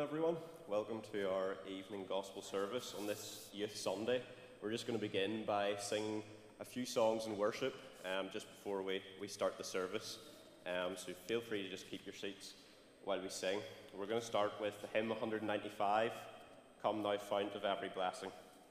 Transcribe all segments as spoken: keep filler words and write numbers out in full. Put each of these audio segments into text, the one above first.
everyone. Welcome to our evening gospel service on this Youth Sunday. We're just going to begin by singing a few songs in worship um, just before we, we start the service. Um, so feel free to just keep your seats while we sing. We're going to start with the hymn one ninety-five, Come Thou Fount of Every Blessing.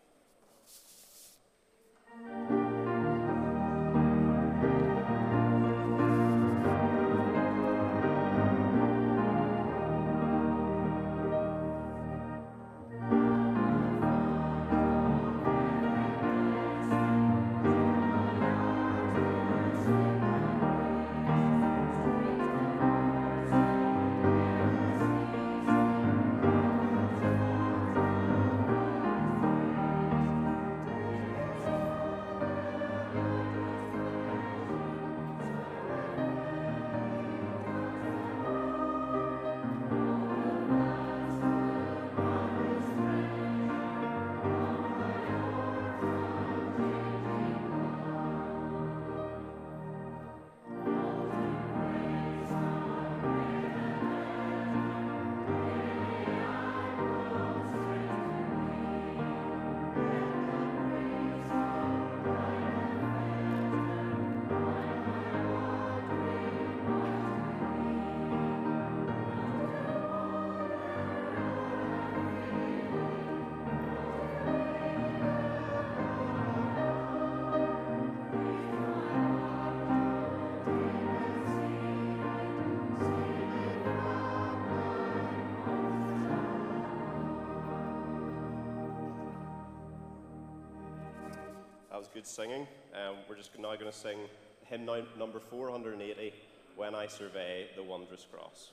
That was good singing. Um, we're just now going to sing hymn no- number four hundred eighty, When I Survey the Wondrous Cross.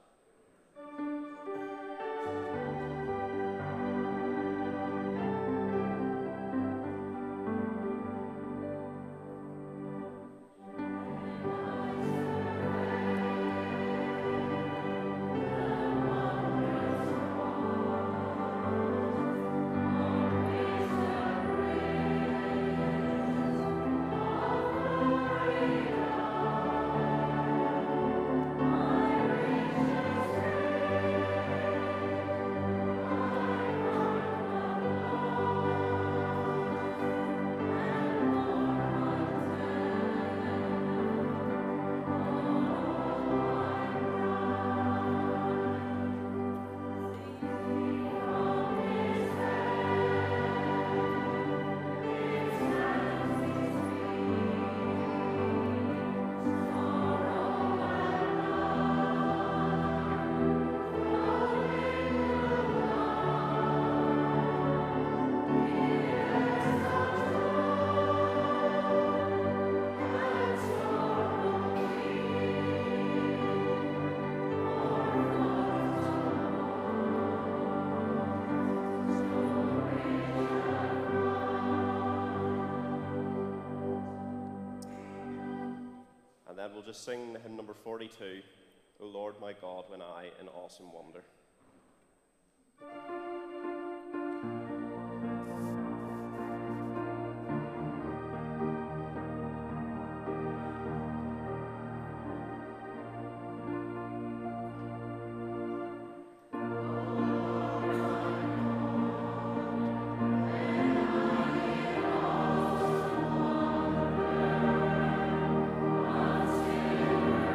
And then we'll just sing hymn number forty-two, O Lord my God, when I in awesome wonder.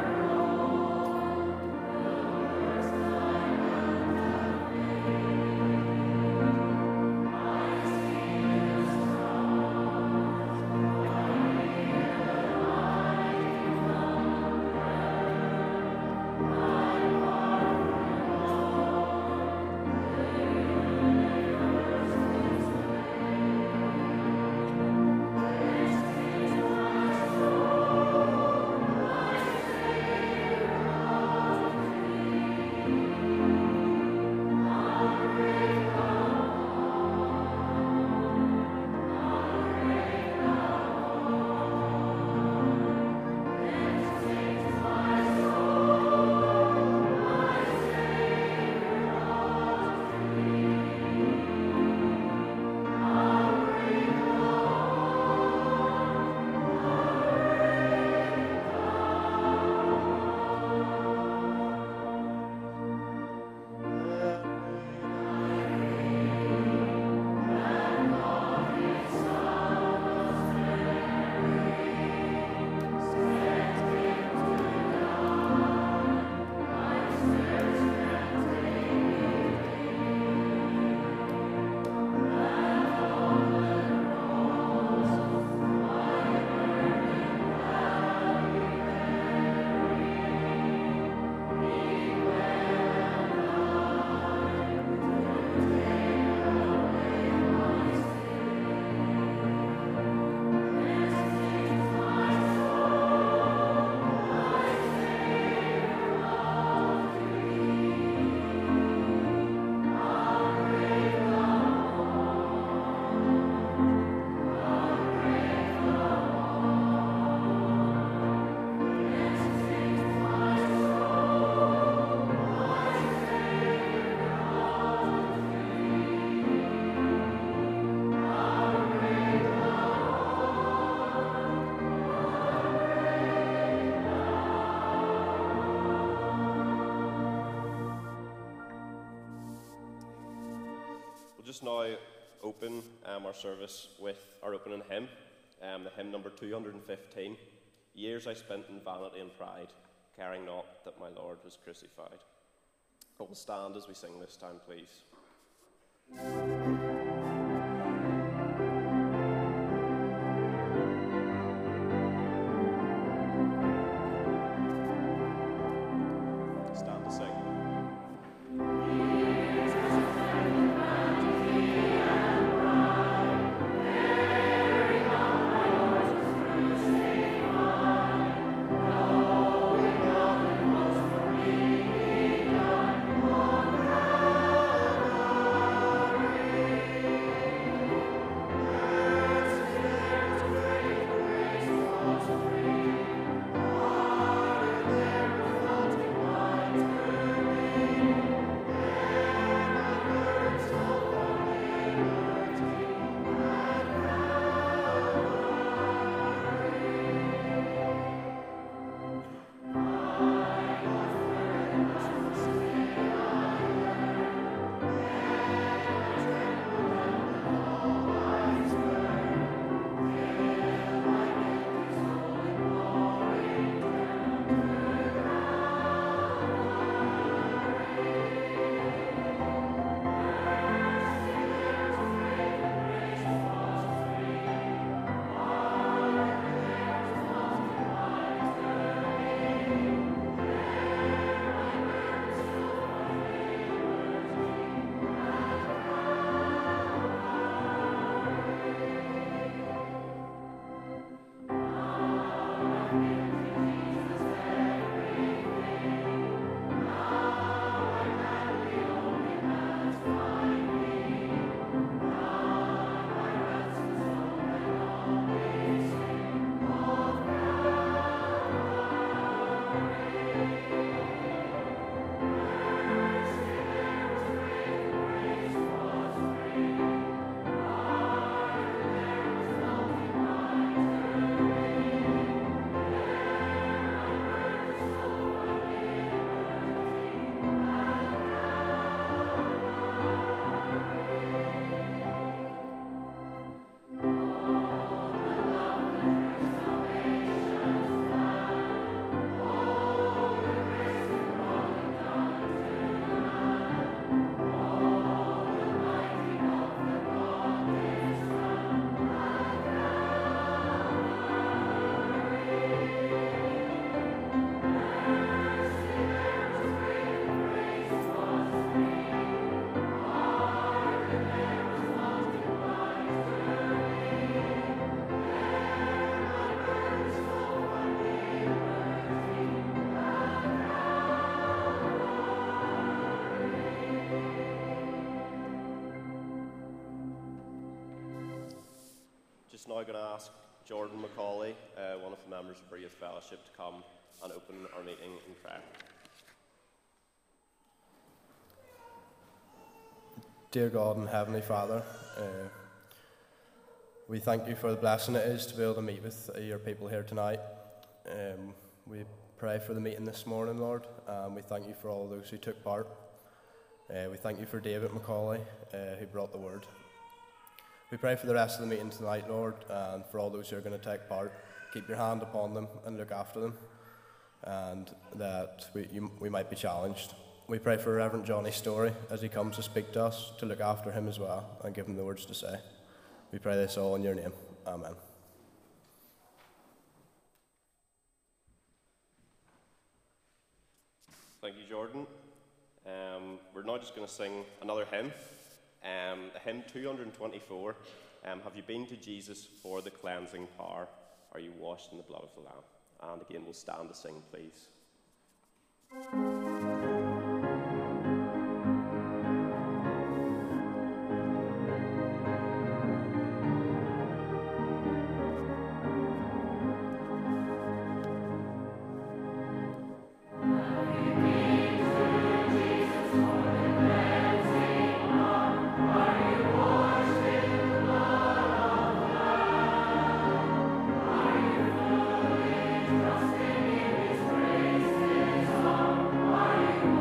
Thank now open um, our service with our opening hymn, um, the hymn number two hundred fifteen, Years I Spent in Vanity and Pride, Caring Not That My Lord Was Crucified. But we'll stand as we sing this time, please. Stand to sing. Just now going to ask Jordan Macaulay, uh, one of the members of our youth fellowship, to come and open our meeting in prayer. Dear God and Heavenly Father, uh, we thank you for the blessing it is to be able to meet with uh, your people here tonight. Um, we pray for the meeting this morning, Lord, and we thank you for all those who took part. Uh, we thank you for David Macaulay, uh, who brought the word. We pray for the rest of the meeting tonight, Lord, and for all those who are going to take part. Keep your hand upon them and look after them, and that we, you, we might be challenged. We pray for Reverend Johnny Story as he comes to speak to us, to look after him as well and give him the words to say. We pray this all in your name. Amen. Thank you, Jordan. Um, we're now just going to sing another hymn. Um, hymn two hundred twenty-four, um, Have you been to Jesus for the cleansing power? Are you washed in the blood of the Lamb? And again, we'll stand to sing, please. Are you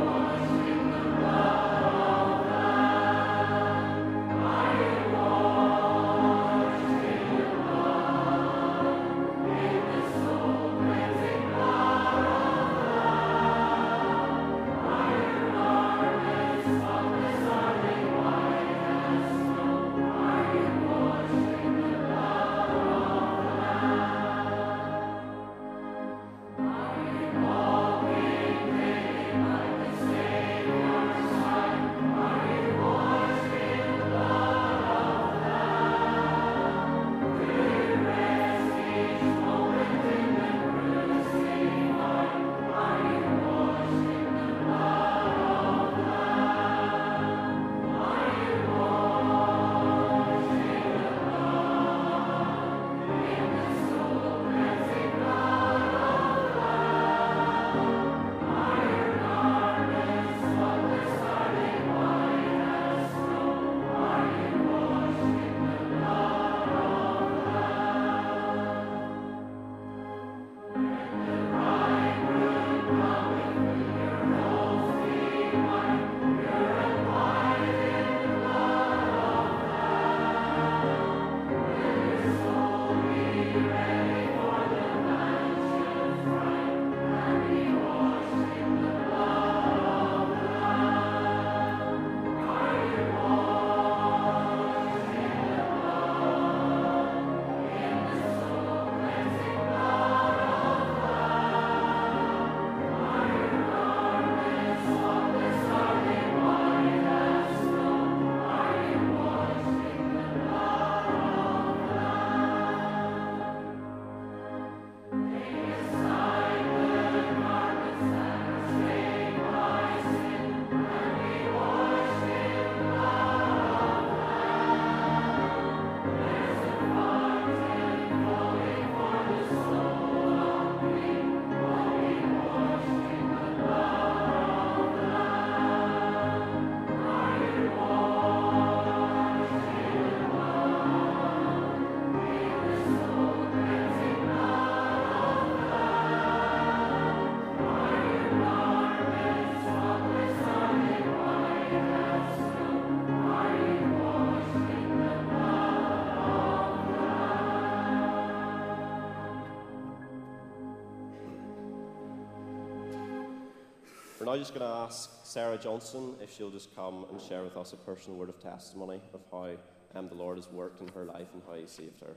we're now just going to ask Sarah Johnson if she'll just come and share with us a personal word of testimony of how um, the Lord has worked in her life and how He saved her.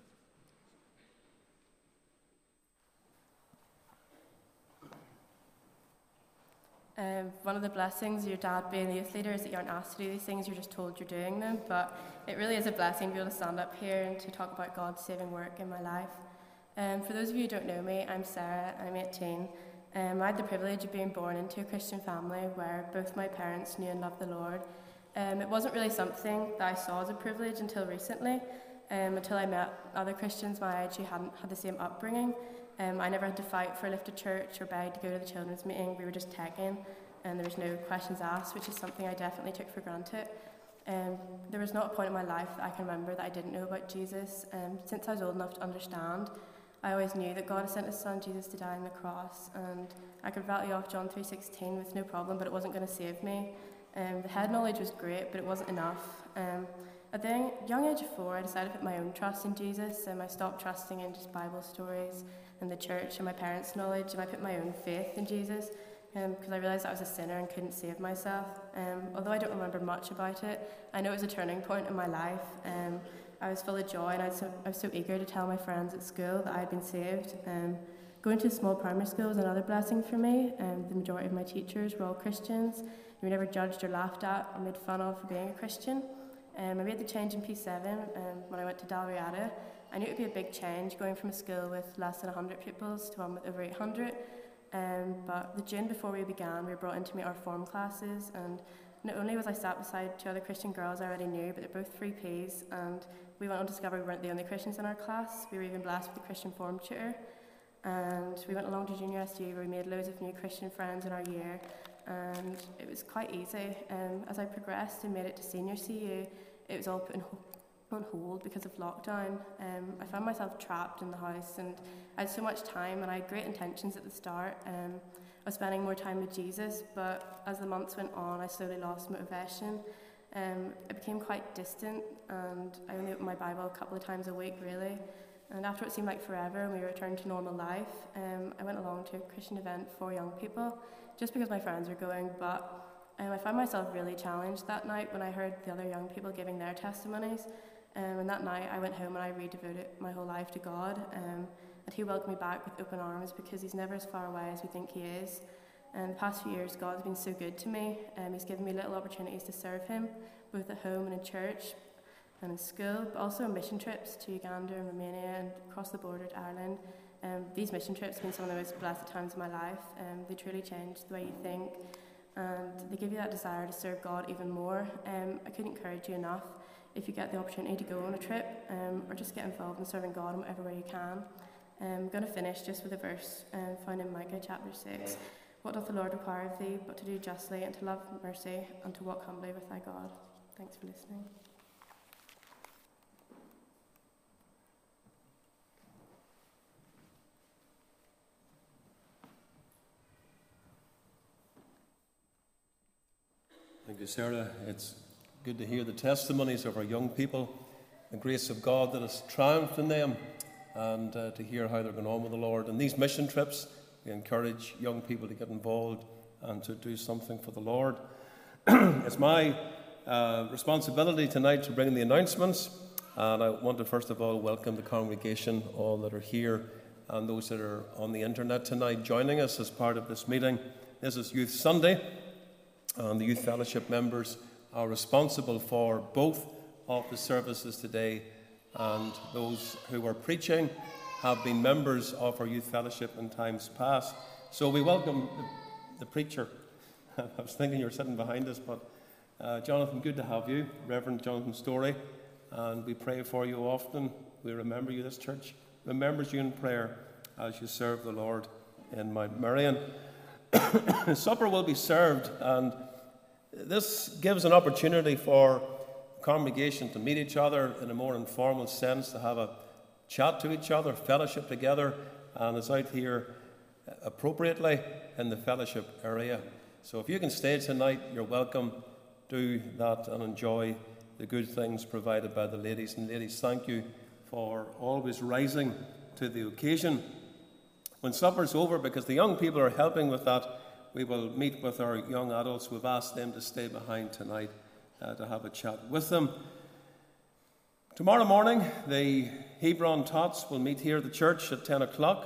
Um, one of the blessings of your dad being the youth leader is that you aren't asked to do these things, you're just told you're doing them. But it really is a blessing to be able to stand up here and to talk about God's saving work in my life. Um, for those of you who don't know me, I'm Sarah, I'm eighteen. Um, I had the privilege of being born into a Christian family where both my parents knew and loved the Lord. Um, it wasn't really something that I saw as a privilege until recently, um, until I met other Christians my age who hadn't had the same upbringing. Um, I never had to fight for a lift to church or beg to go to the children's meeting. We were just taken, and there was no questions asked, which is something I definitely took for granted. Um, there was not a point in my life that I can remember that I didn't know about Jesus. Um, since I was old enough to understand, I always knew that God had sent His Son Jesus to die on the cross, and I could rattle you off John three sixteen with no problem, but it wasn't going to save me. Um, the head knowledge was great, but it wasn't enough. Um, at the young age of four, I decided to put my own trust in Jesus, and I stopped trusting in just Bible stories and the church and my parents' knowledge, and I put my own faith in Jesus, because um, I realised I was a sinner and couldn't save myself. Um, although I don't remember much about it, I know it was a turning point in my life. Um, I was full of joy, and I was, so, I was so eager to tell my friends at school that I had been saved. Um, going to a small primary school was another blessing for me. Um, the majority of my teachers were all Christians. We were never judged or laughed at or made fun of for being a Christian. Um, I made the change in P seven um, when I went to Dalriada. I knew it would be a big change going from a school with less than one hundred pupils to one with over eight hundred. Um, but the June before we began, we were brought in to meet our form classes, and not only was I sat beside two other Christian girls I already knew, but they're both three Ps, and we went on to discover we weren't the only Christians in our class. We were even blessed with a Christian form tutor, and we went along to junior S U where we made loads of new Christian friends in our year, and it was quite easy. Um, as I progressed and made it to senior C U, it was all put in hold on hold because of lockdown. Um, I found myself trapped in the house, and I had so much time, and I had great intentions at the start um, of spending more time with Jesus, but as the months went on, I slowly lost motivation. Um, it became quite distant, and I only opened my Bible a couple of times a week, really. And after it seemed like forever and we returned to normal life, um, I went along to a Christian event for young people, just because my friends were going, but um, I found myself really challenged that night when I heard the other young people giving their testimonies. Um, and that night I went home and I redevoted my whole life to God, um, and He welcomed me back with open arms because He's never as far away as we think He is. And the past few years God's been so good to me. Um, he's given me little opportunities to serve Him, both at home and in church and in school, but also on mission trips to Uganda and Romania and across the border to Ireland. Um, these mission trips have been some of the most blessed times of my life. Um, they truly change the way you think, and they give you that desire to serve God even more. Um, I couldn't encourage you enough if you get the opportunity to go on a trip, um, or just get involved in serving God in whatever way you can. Um, I'm going to finish just with a verse um, found in Micah chapter six. What doth the Lord require of thee, but to do justly, and to love mercy, and to walk humbly with thy God? Thanks for listening. Thank you, Sarah. It's good to hear the testimonies of our young people, the grace of God that has triumphed in them, and uh, to hear how they're going on with the Lord. And these mission trips, we encourage young people to get involved and to do something for the Lord. It's my uh, responsibility tonight to bring in the announcements, and I want to first of all welcome the congregation, all that are here, and those that are on the internet tonight joining us as part of this meeting. This is Youth Sunday, and the Youth Fellowship members are responsible for both of the services today, and those who are preaching have been members of our Youth Fellowship in times past. So we welcome the, the preacher. I was thinking you were sitting behind us, but uh, Jonathan, good to have you, Reverend Jonathan Story, and we pray for you often. We remember you, this church remembers you in prayer as you serve the Lord in Mount Merion. Supper will be served, and this gives an opportunity for the congregation to meet each other in a more informal sense, to have a chat to each other, fellowship together, and it's out here appropriately in the fellowship area. So if you can stay tonight, you're welcome. Do that and enjoy the good things provided by the ladies. And ladies, thank you for always rising to the occasion. When supper's over, because the young people are helping with that, we will meet with our young adults. We've asked them to stay behind tonight uh, to have a chat with them. Tomorrow morning, the Hebron Tots will meet here at the church at ten o'clock.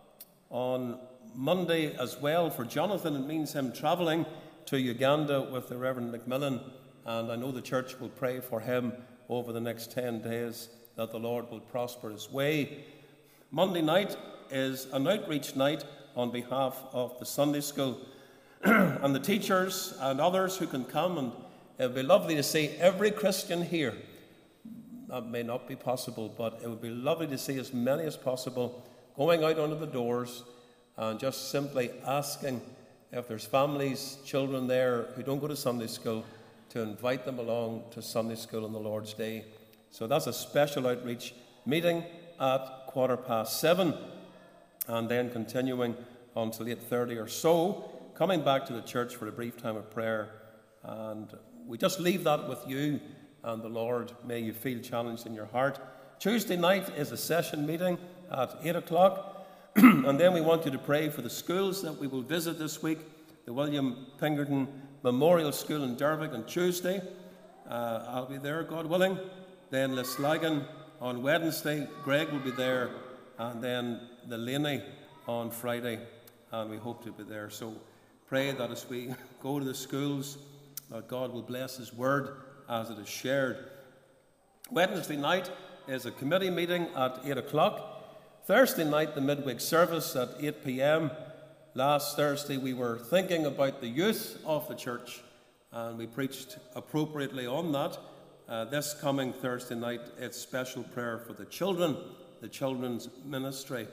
On Monday as well, for Jonathan, it means him travelling to Uganda with the Reverend Macmillan, and I know the church will pray for him over the next ten days that the Lord will prosper his way. Monday night is an outreach night on behalf of the Sunday school and the teachers and others who can come, and it would be lovely to see every Christian here. That may not be possible, but it would be lovely to see as many as possible going out onto the doors and just simply asking if there's families, children there who don't go to Sunday school, to invite them along to Sunday school on the Lord's Day. So that's a special outreach meeting at quarter past seven, and then continuing until eight thirty or so, coming back to the church for a brief time of prayer. And we just leave that with you and the Lord. May you feel challenged in your heart. Tuesday night is a session meeting at eight o'clock. And then we want you to pray for the schools that we will visit this week. The William Pinkerton Memorial School in Dervick on Tuesday. Uh, I'll be there, God willing. Then Lisslagan on Wednesday. Greg will be there. And then the Laney on Friday. And we hope to be there. So pray that as we go to the schools, that God will bless his word as it is shared. Wednesday night is a committee meeting at eight o'clock. Thursday night, the midweek service at eight p.m. Last Thursday, we were thinking about the youth of the church, and we preached appropriately on that. Uh, this coming Thursday night, it's special prayer for the children, the children's ministry.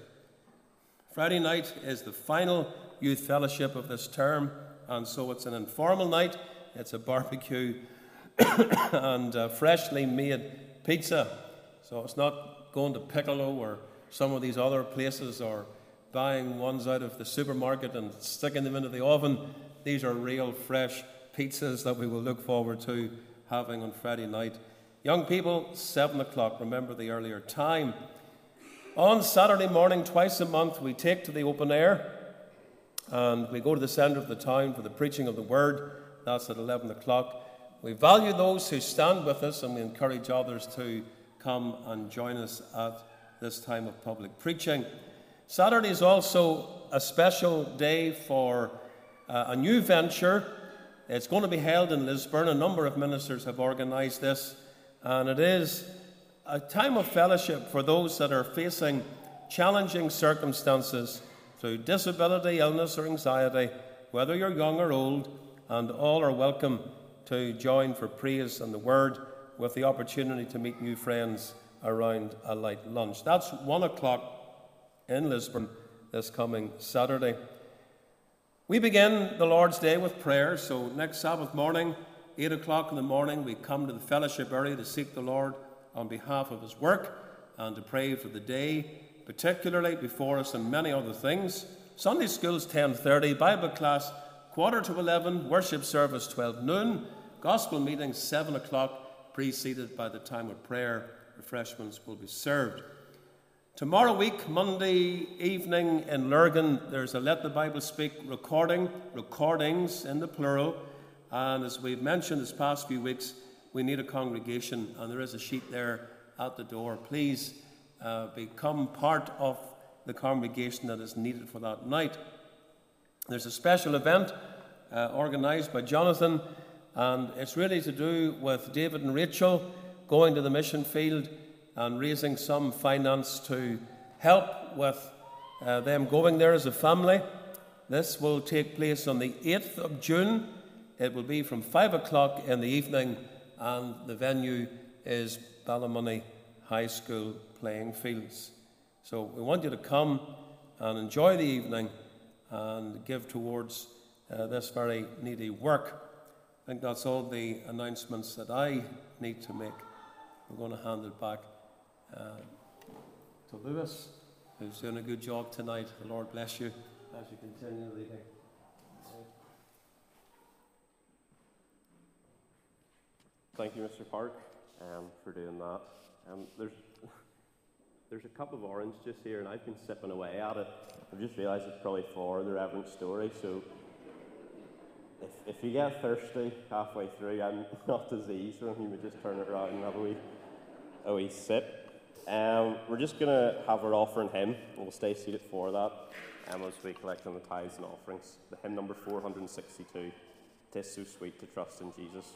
Friday night is the final youth fellowship of this term, and so it's an informal night. It's a barbecue and uh, freshly made pizza. So it's not going to Piccolo or some of these other places or buying ones out of the supermarket and sticking them into the oven. These are real fresh pizzas that we will look forward to having on Friday night. Young people, seven o'clock. Remember the earlier time. On Saturday morning, twice a month, we take to the open air and we go to the centre of the town for the preaching of the word. That's at eleven o'clock. We value those who stand with us, and we encourage others to come and join us at this time of public preaching. Saturday is also a special day for uh, a new venture. It's going to be held in Lisburn. A number of ministers have organised this, and it is a time of fellowship for those that are facing challenging circumstances through disability, illness or anxiety, whether you're young or old, and all are welcome to join for praise and the word, with the opportunity to meet new friends around a light lunch. That's one o'clock in Lisburn this coming Saturday. We begin the Lord's Day with prayer. So next Sabbath morning, eight o'clock in the morning, we come to the fellowship area to seek the Lord on behalf of his work and to pray for the day, particularly before us, and many other things. Sunday school's ten thirty, Bible class quarter to eleven, worship service twelve noon, gospel meeting seven o'clock, preceded by the time of prayer. Refreshments will be served. Tomorrow week, Monday evening in Lurgan, there's a Let the Bible Speak recording, recordings in the plural. And as we've mentioned this past few weeks, we need a congregation, and there is a sheet there at the door. Please uh, become part of the congregation that is needed for that night. There's a special event uh, organised by Jonathan, and it's really to do with David and Rachel going to the mission field and raising some finance to help with uh, them going there as a family. This will take place on the eighth of June. It will be from five o'clock in the evening, and the venue is Ballymoney High School playing fields. So we want you to come and enjoy the evening and give towards uh, this very needy work. I think that's all the announcements that I need to make. We're going to hand it back uh, to Lewis, who's doing a good job tonight. The Lord bless you as you continue leading. Thank you, Mister Park, um, for doing that. Um, there's there's a cup of orange juice here, and I've been sipping away at it. I've just realised it's probably for the Reverend Story, so if, if you get thirsty halfway through, I'm not diseased, or you would just turn it around and have a wee, a wee sip. Um, we're just going to have our offering hymn, and we'll stay seated for that um, as we collect on the tithes and offerings. The hymn number four hundred sixty-two, "'Tis So Sweet to Trust in Jesus."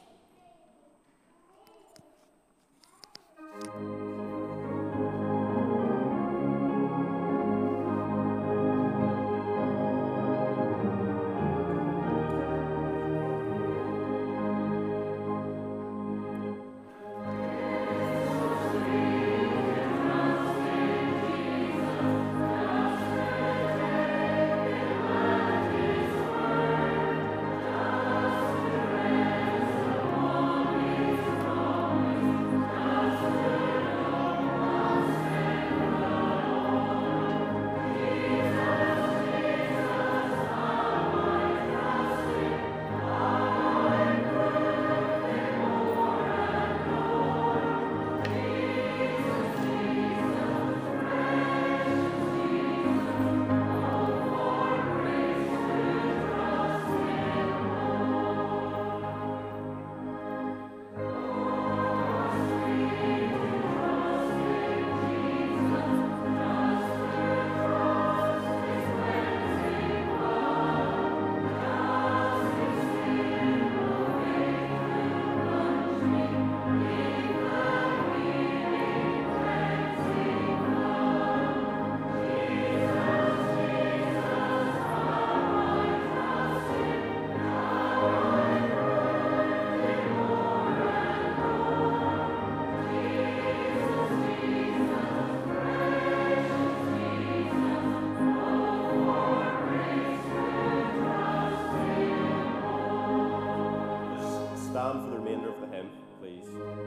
Stand for the remainder of the hymn, please.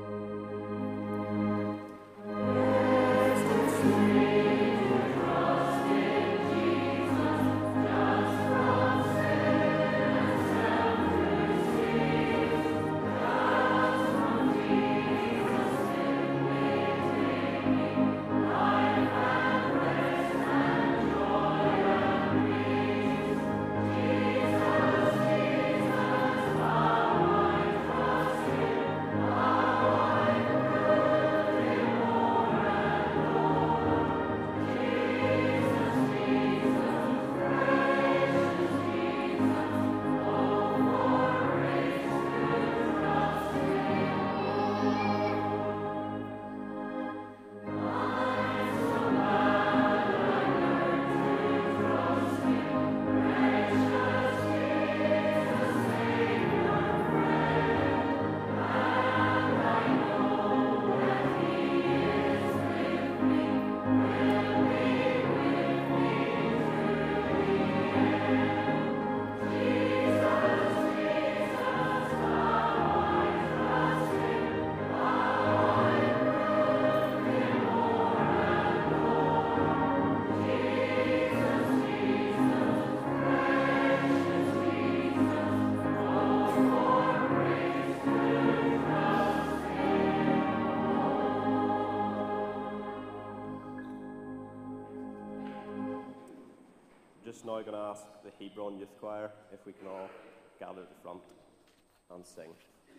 Just now going to ask the Hebron Youth Choir if we can all gather at the front and sing.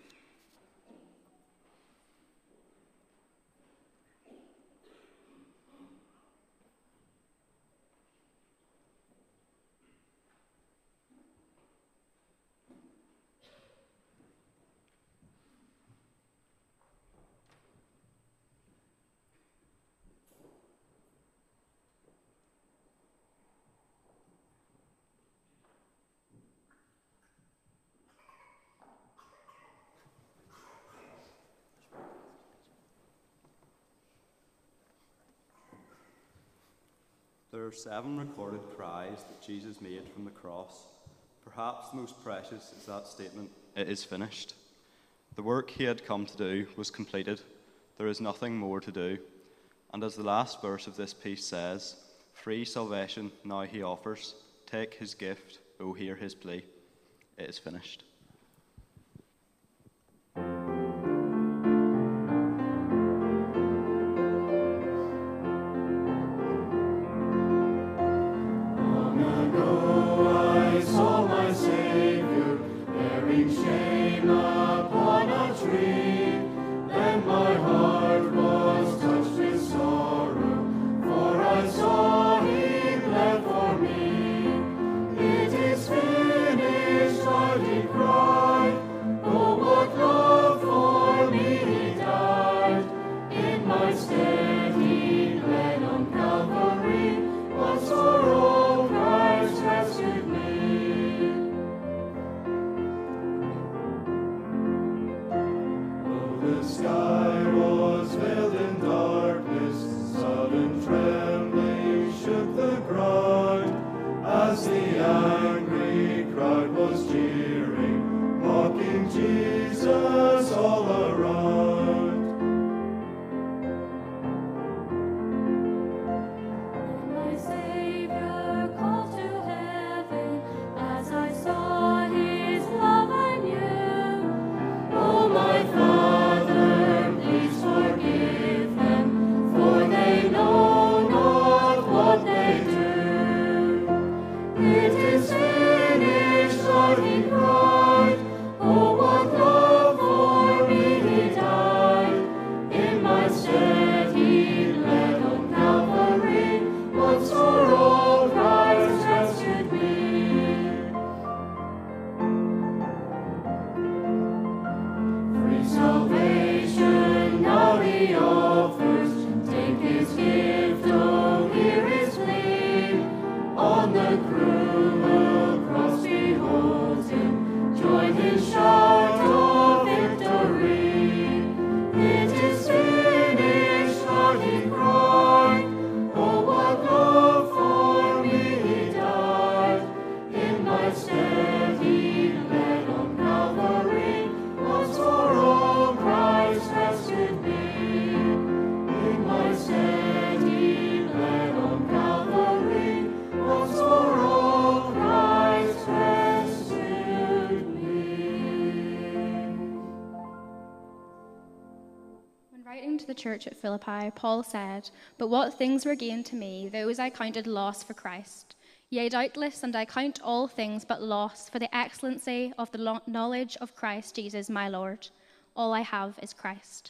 There are seven recorded cries that Jesus made from the cross. Perhaps the most precious is that statement, "It is finished." The work he had come to do was completed. There is nothing more to do. And as the last verse of this piece says, free salvation now he offers. Take his gift, O hear his plea. It is finished. Long ago I saw my Savior angry crowd was jeering, mocking Jesus all around. And my Savior called to heaven as I saw his love anew. Oh, my Father, please forgive them, for they know not what they do. It is finished, Lord, he cried. Oh, what love for me he died. In my stead he bled on Calvary. Once for all Christ rescued me. Free salvation now he offers. Take his gift, oh, hear his plea. On the cruel cross behold him, join his shout of victory. It is finished, Lord, he cried. Oh, what love for me he died. In my stead he bled on Calvary. Once for all Christ rescued me. In my stead he bled on Calvary. Once for all Christ rescued me. When writing to the church at Philippi, Paul said, "But what things were gained to me, those I counted loss for Christ. Yea, doubtless, and I count all things but loss for the excellency of the lo- knowledge of Christ Jesus my Lord. All I have is Christ."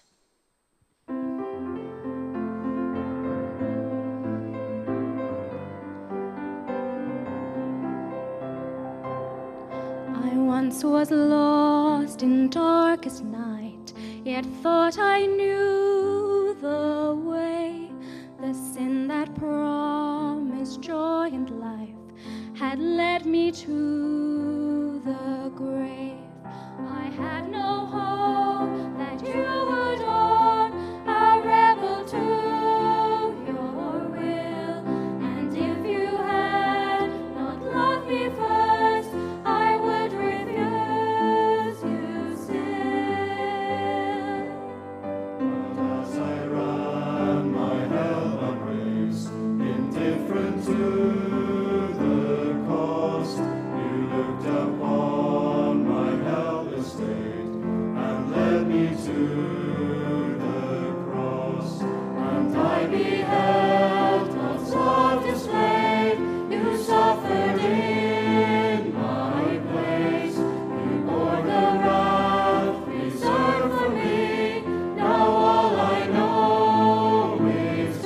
I once was lost in darkest night, yet thought I knew the way. The sin that promised joy and life had led me to the grave. I had no hope that you would own a rebel to your will, and if you had not loved me first, I would refuse you still. But as I ran my hell-bound race, indifferent to the cost, you looked upon my helpless state and led me to the cross. And I beheld God's love displayed. You suffered in my place. You bore the wrath reserved for me. Now all I know is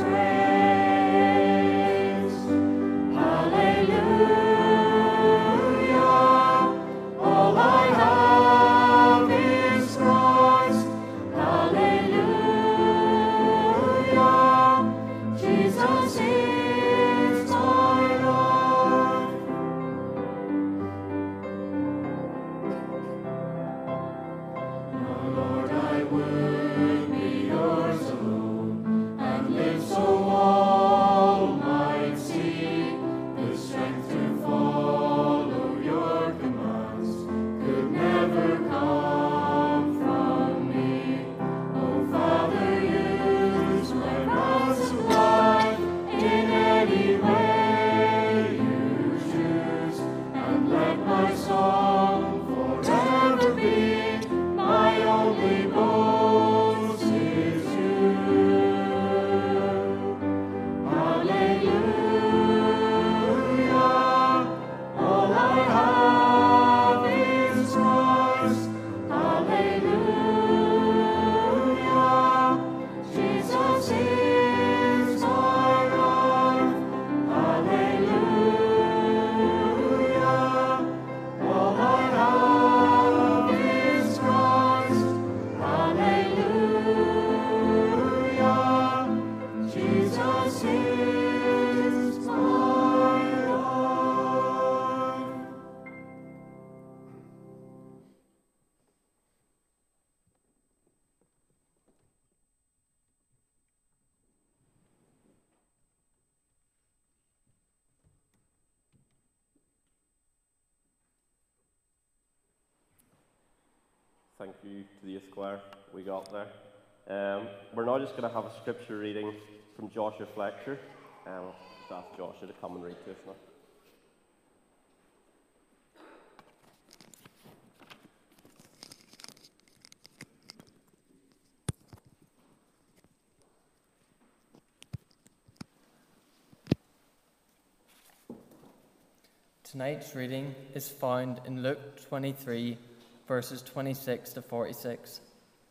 grace. Hallelujah. All I have is Christ. Hallelujah. Jesus is my life. Now, Lord, I would be yours alone and live so all might see the strength to follow your commands could never come from me. Oh, Father, use my vows of life in any way you choose, and let my song forever be my only boast is you. Hallelujah. All I have is Christ. Hallelujah. Jesus is my life. Hallelujah. All I have is Christ. Hallelujah. Jesus is my life. Thank you to the youth choir we got there. Um, we're now just going to have a scripture reading from Joshua Fletcher. Um, I'll just ask Joshua to come and read to us now. Tonight's reading is found in Luke twenty-three, verses twenty-six to forty-six.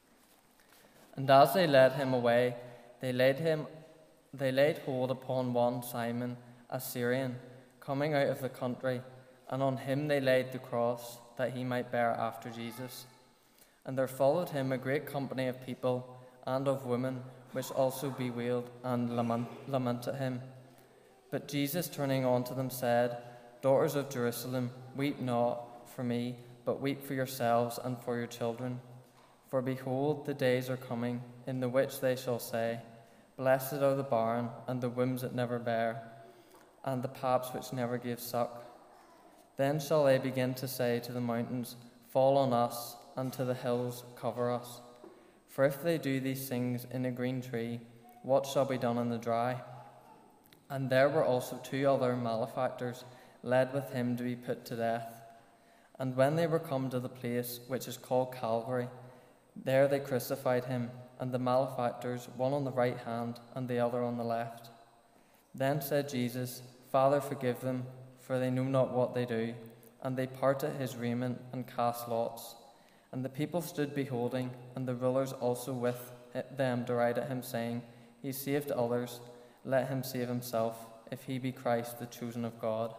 And as they led him away, they laid him, they laid hold upon one Simon, a Syrian, coming out of the country, and on him they laid the cross, that he might bear after Jesus. And there followed him a great company of people and of women, which also bewailed and lament, lamented him. But Jesus, turning unto them, said, Daughters of Jerusalem, weep not for me, but weep for yourselves and for your children. For behold, the days are coming, in the which they shall say, Blessed are the barren, and the wombs that never bear, and the paps which never gave suck. Then shall they begin to say to the mountains, Fall on us, and to the hills, cover us. For if they do these things in a green tree, what shall be done in the dry? And there were also two other malefactors, led with him to be put to death. And when they were come to the place which is called Calvary, there they crucified him, and the malefactors, one on the right hand and the other on the left. Then said Jesus, Father, forgive them, for they know not what they do. And they parted his raiment and cast lots. And the people stood beholding, and the rulers also with them derided him, saying, He saved others, let him save himself, if he be Christ, the chosen of God.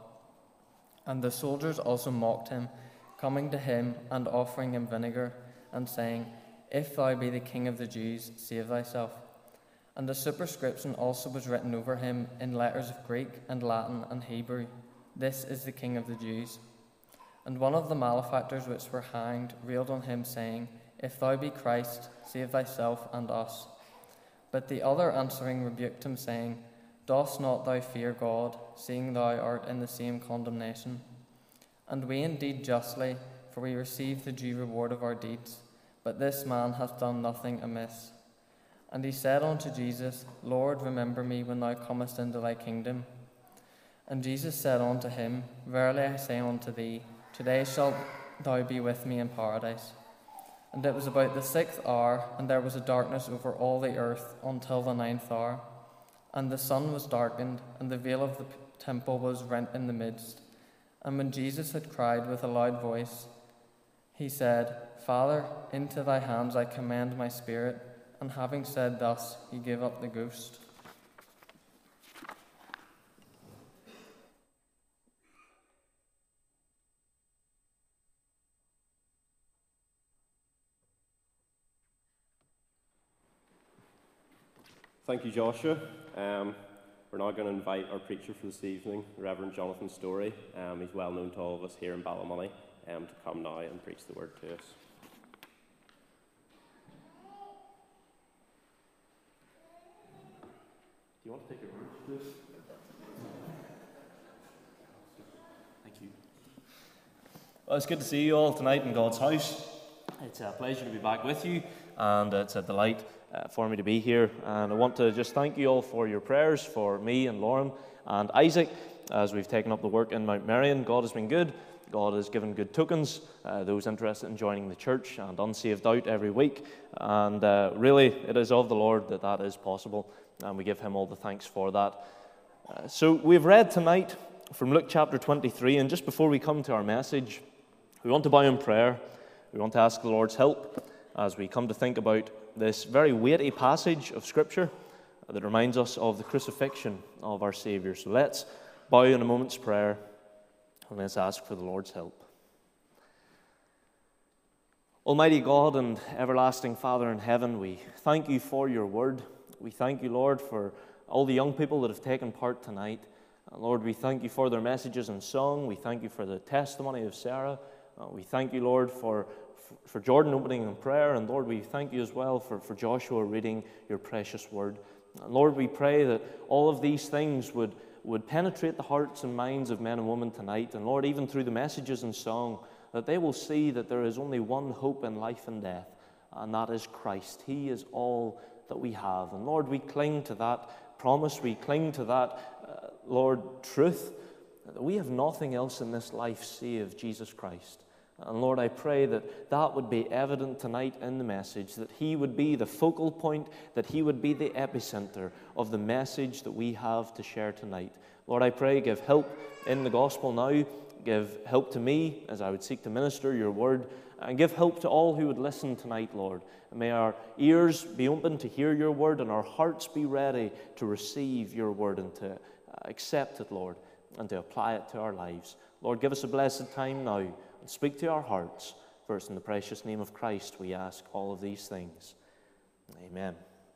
And the soldiers also mocked him, coming to him and offering him vinegar, and saying, If thou be the King of the Jews, save thyself. And a superscription also was written over him in letters of Greek and Latin and Hebrew, This is the King of the Jews. And one of the malefactors which were hanged railed on him, saying, If thou be Christ, save thyself and us. But the other answering rebuked him, saying, Dost not thou fear God, seeing thou art in the same condemnation? And we indeed justly, for we receive the due reward of our deeds, but this man hath done nothing amiss. And he said unto Jesus, Lord, remember me when thou comest into thy kingdom. And Jesus said unto him, Verily I say unto thee, today shalt thou be with me in paradise. And it was about the sixth hour, and there was a darkness over all the earth until the ninth hour. And the sun was darkened, and the veil of the temple was rent in the midst. And when Jesus had cried with a loud voice, he said, Father, into thy hands I commend my spirit. And having said thus, he gave up the ghost. Thank you, Joshua. Um, we're now going to invite our preacher for this evening, Reverend Jonathan Story. Um, he's well known to all of us here in Ballymoney, um, to come now and preach the word to us. Do you want to take your words, please? Thank you. Well, it's good to see you all tonight in God's house. It's a pleasure to be back with you, and it's a delight uh, for me to be here. And I want to just thank you all for your prayers for me and Lauren and Isaac as we've taken up the work in Mount Marion. God has been good. God has given good tokens, uh, those interested in joining the church and unsaved out every week. And uh, really, it is of the Lord that that is possible, and we give him all the thanks for that. Uh, so we've read tonight from Luke chapter twenty-three, and just before we come to our message, we want to bow in prayer. We want to ask the Lord's help as we come to think about this very weighty passage of Scripture that reminds us of the crucifixion of our Saviour. So let's bow in a moment's prayer and let's ask for the Lord's help. Almighty God and everlasting Father in heaven, we thank you for your word. We thank you, Lord, for all the young people that have taken part tonight. Lord, we thank you for their messages and song. We thank you for the testimony of Sarah. Uh, we thank you, Lord, for, for Jordan opening in prayer. And Lord, we thank you as well for, for Joshua reading your precious word. And Lord, we pray that all of these things would, would penetrate the hearts and minds of men and women tonight. And Lord, even through the messages and song, that they will see that there is only one hope in life and death, and that is Christ. He is all that we have. And Lord, we cling to that promise, we cling to that, uh, Lord, truth, that we have nothing else in this life save Jesus Christ. And Lord, I pray that that would be evident tonight in the message, that He would be the focal point, that He would be the epicenter of the message that we have to share tonight. Lord, I pray, give help in the gospel now, give help to me as I would seek to minister your word, and give help to all who would listen tonight, Lord. And may our ears be open to hear your word, and our hearts be ready to receive your word and to accept it, Lord, and to apply it to our lives. Lord, give us a blessed time now, and speak to our hearts. First, in the precious name of Christ, we ask all of these things. Amen.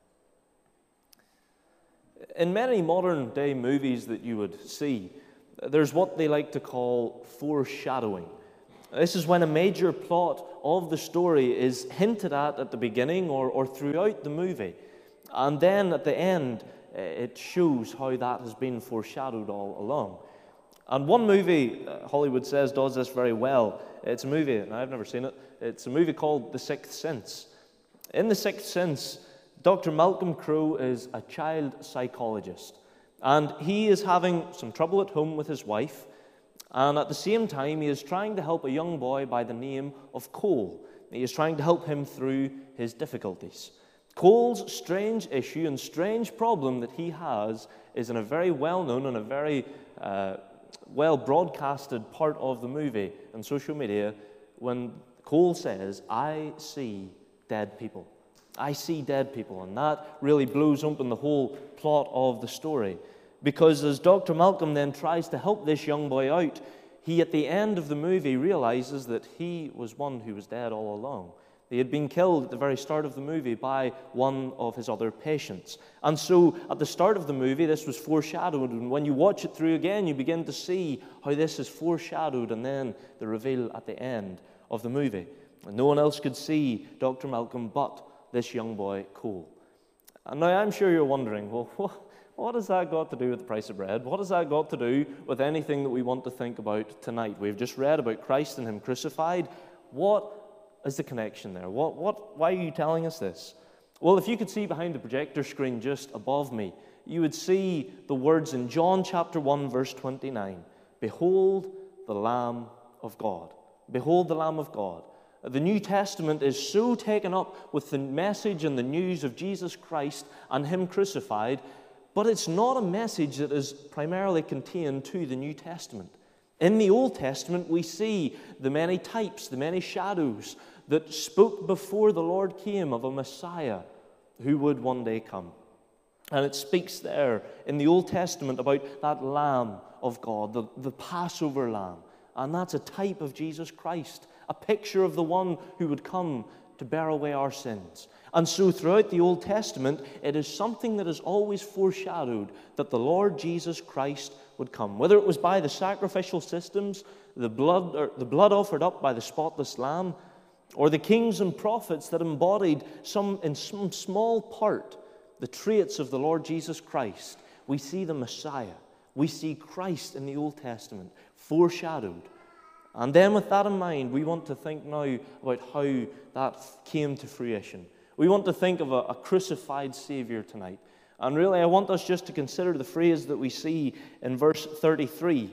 In many modern-day movies that you would see, there's what they like to call foreshadowing. This is when a major plot of the story is hinted at at the beginning or, or throughout the movie. And then at the end, it shows how that has been foreshadowed all along. And one movie, uh, Hollywood says, does this very well. It's a movie, and I've never seen it. It's a movie called The Sixth Sense. In The Sixth Sense, Doctor Malcolm Crowe is a child psychologist. And he is having some trouble at home with his wife. And at the same time, he is trying to help a young boy by the name of Cole. He is trying to help him through his difficulties. Cole's strange issue and strange problem that he has is in a very well-known and a very uh, well broadcasted part of the movie and social media, when Cole says, "I see dead people. I see dead people." And that really blows open the whole plot of the story. Because as Doctor Malcolm then tries to help this young boy out, he at the end of the movie realizes that he was one who was dead all along. He had been killed at the very start of the movie by one of his other patients. And so at the start of the movie, this was foreshadowed. And when you watch it through again, you begin to see how this is foreshadowed, and then the reveal at the end of the movie. And no one else could see Doctor Malcolm but this young boy, Cole. And now I'm sure you're wondering, well, what, what has that got to do with the price of bread? What has that got to do with anything that we want to think about tonight? We've just read about Christ and Him crucified. What is the connection there? What, what, why are you telling us this? Well, if you could see behind the projector screen just above me, you would see the words in John chapter one, verse twenty-nine. Behold the Lamb of God. Behold the Lamb of God. The New Testament is so taken up with the message and the news of Jesus Christ and Him crucified, but it's not a message that is primarily contained to the New Testament. In the Old Testament, we see the many types, the many shadows that spoke before the Lord came of a Messiah who would one day come. And it speaks there in the Old Testament about that Lamb of God, the, the Passover Lamb. And that's a type of Jesus Christ, a picture of the one who would come to bear away our sins. And so throughout the Old Testament, it is something that is always foreshadowed that the Lord Jesus Christ would come. Whether it was by the sacrificial systems, the blood, or the blood offered up by the spotless lamb, or the kings and prophets that embodied some, in some small part, the traits of the Lord Jesus Christ, we see the Messiah. We see Christ in the Old Testament foreshadowed. And then with that in mind, we want to think now about how that came to fruition. We want to think of a, a crucified Savior tonight. And really, I want us just to consider the phrase that we see in verse thirty-three.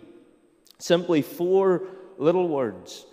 Simply four little words.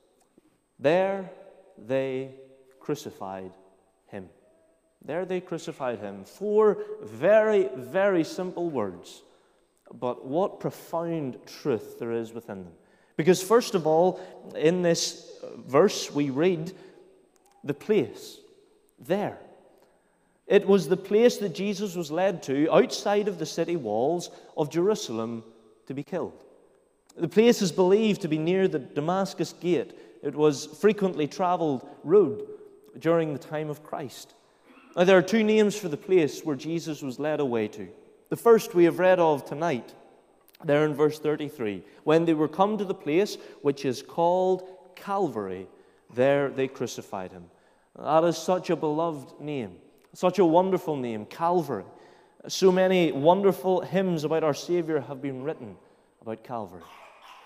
There they crucified Him. There they crucified Him. Four very, very simple words. But what profound truth there is within them. Because first of all, in this verse we read the place. There. It was the place that Jesus was led to outside of the city walls of Jerusalem to be killed. The place is believed to be near the Damascus Gate. It was frequently traveled road during the time of Christ. Now there are two names for the place where Jesus was led away to. The first we have read of tonight, there in verse thirty-three. When they were come to the place which is called Calvary, there they crucified Him. That is such a beloved name, such a wonderful name, Calvary. So many wonderful hymns about our Savior have been written about Calvary.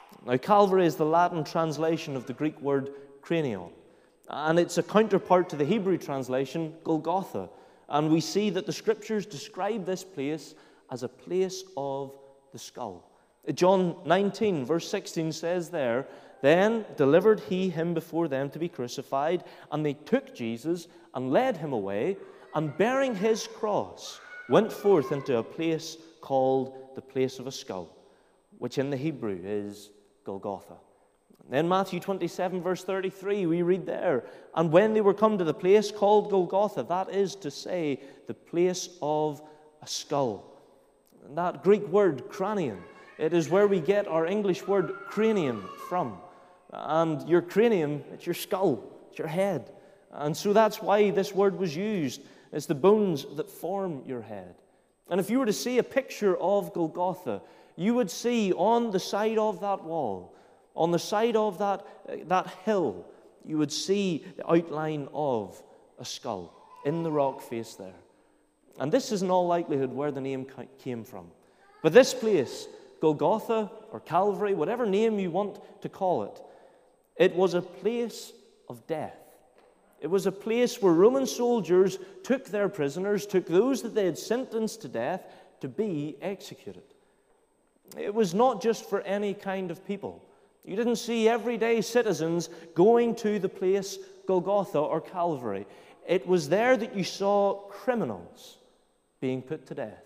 Now, Calvary is the Latin translation of the Greek word cranion, and it's a counterpart to the Hebrew translation Golgotha. And we see that the Scriptures describe this place as a place of the skull. John nineteen, verse sixteen says there, "Then delivered he him before them to be crucified, and they took Jesus and led him away, and bearing his cross, went forth into a place called the place of a skull," which in the Hebrew is Golgotha. Then Matthew twenty-seven, verse thirty-three, we read there, "And when they were come to the place called Golgotha," that is to say, the place of a skull. And that Greek word, cranium, it is where we get our English word cranium from. And your cranium, it's your skull, it's your head. And so that's why this word was used. It's the bones that form your head. And if you were to see a picture of Golgotha, you would see on the side of that wall, on the side of that, uh, that hill, you would see the outline of a skull in the rock face there. And this is in all likelihood where the name came from. But this place, Golgotha or Calvary, whatever name you want to call it, it was a place of death. It was a place where Roman soldiers took their prisoners, took those that they had sentenced to death, to be executed. It was not just for any kind of people. You didn't see everyday citizens going to the place Golgotha or Calvary. It was there that you saw criminals being put to death.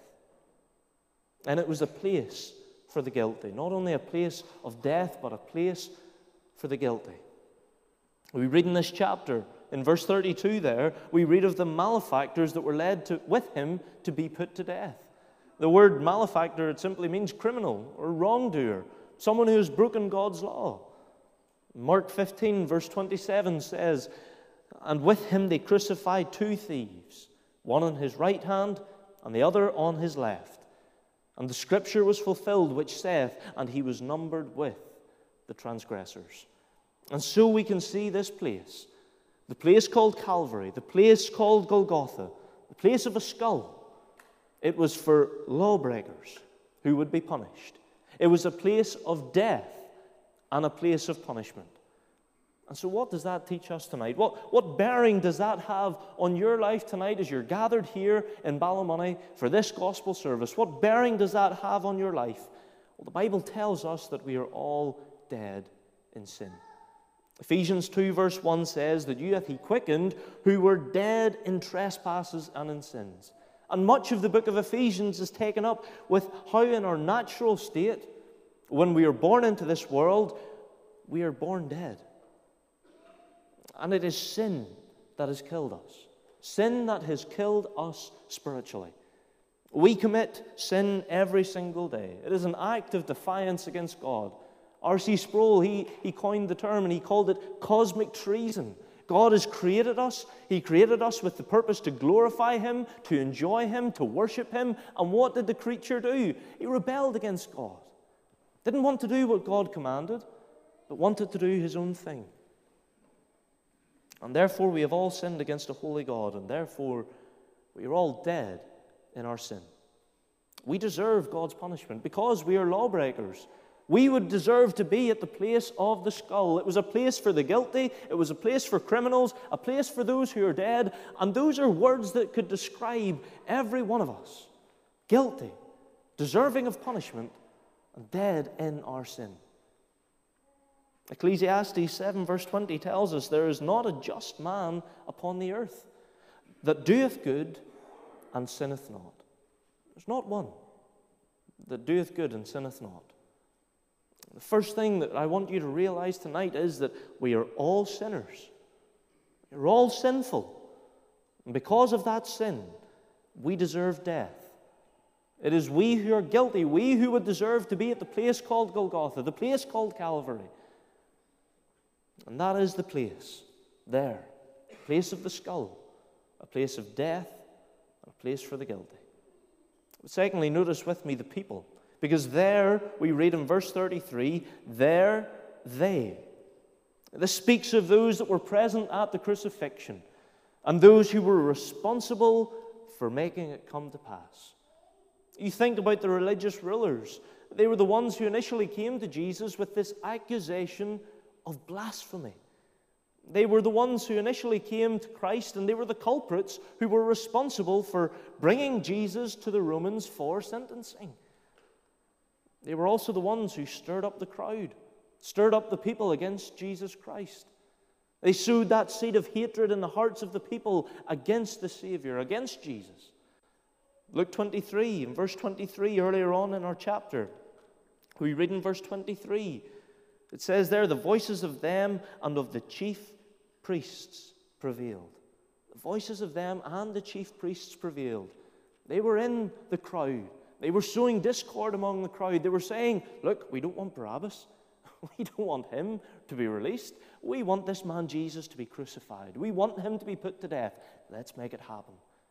And it was a place for the guilty. Not only a place of death, but a place for the guilty. We read in this chapter, in verse thirty-two there, we read of the malefactors that were led to, with him to be put to death. The word malefactor, it simply means criminal or wrongdoer, someone who has broken God's law. Mark fifteen, verse twenty-seven says, "And with him they crucified two thieves, one on his right hand and the other on his left. And the scripture was fulfilled, which saith, And he was numbered with the transgressors." And so we can see this place, the place called Calvary, the place called Golgotha, the place of a skull. It was for lawbreakers who would be punished. It was a place of death and a place of punishment. And so what does that teach us tonight? What, what bearing does that have on your life tonight as you're gathered here in Ballymoney for this gospel service? What bearing does that have on your life? Well, the Bible tells us that we are all dead in sin. Ephesians two verse one says that you hath he quickened who were dead in trespasses and in sins. And much of the book of Ephesians is taken up with how in our natural state, when we are born into this world, we are born dead. And it is sin that has killed us. Sin that has killed us spiritually. We commit sin every single day. It is an act of defiance against God. R C Sproul, he, he coined the term and he called it cosmic treason. God has created us. He created us with the purpose to glorify Him, to enjoy Him, to worship Him. And what did the creature do? He rebelled against God. Didn't want to do what God commanded, but wanted to do his own thing. And therefore we have all sinned against a holy God, and therefore we are all dead in our sin. We deserve God's punishment because we are lawbreakers. We would deserve to be at the place of the skull. It was a place for the guilty. It was a place for criminals, a place for those who are dead. And those are words that could describe every one of us. Guilty, deserving of punishment, and dead in our sin. Ecclesiastes seven verse twenty tells us, there is not a just man upon the earth that doeth good and sinneth not. There's not one that doeth good and sinneth not. The first thing that I want you to realize tonight is that we are all sinners. We're all sinful. And because of that sin, we deserve death. It is we who are guilty, we who would deserve to be at the place called Golgotha, the place called Calvary. And that is the place there, a place of the skull, a place of death, and a place for the guilty. But secondly, notice with me the people. Because there, we read in verse thirty-three, there they. This speaks of those that were present at the crucifixion and those who were responsible for making it come to pass. You think about the religious rulers. They were the ones who initially came to Jesus with this accusation of blasphemy. They were the ones who initially came to Christ, and they were the culprits who were responsible for bringing Jesus to the Romans for sentencing. They were also the ones who stirred up the crowd, stirred up the people against Jesus Christ. They sowed that seed of hatred in the hearts of the people against the Savior, against Jesus. Luke twenty-three, in verse twenty-three, earlier on in our chapter, we read in verse twenty-three, it says there, the voices of them and of the chief priests prevailed. The voices of them and the chief priests prevailed. They were in the crowd. They were sowing discord among the crowd. They were saying, look, we don't want Barabbas. We don't want him to be released. We want this man Jesus to be crucified. We want him to be put to death. Let's make it happen.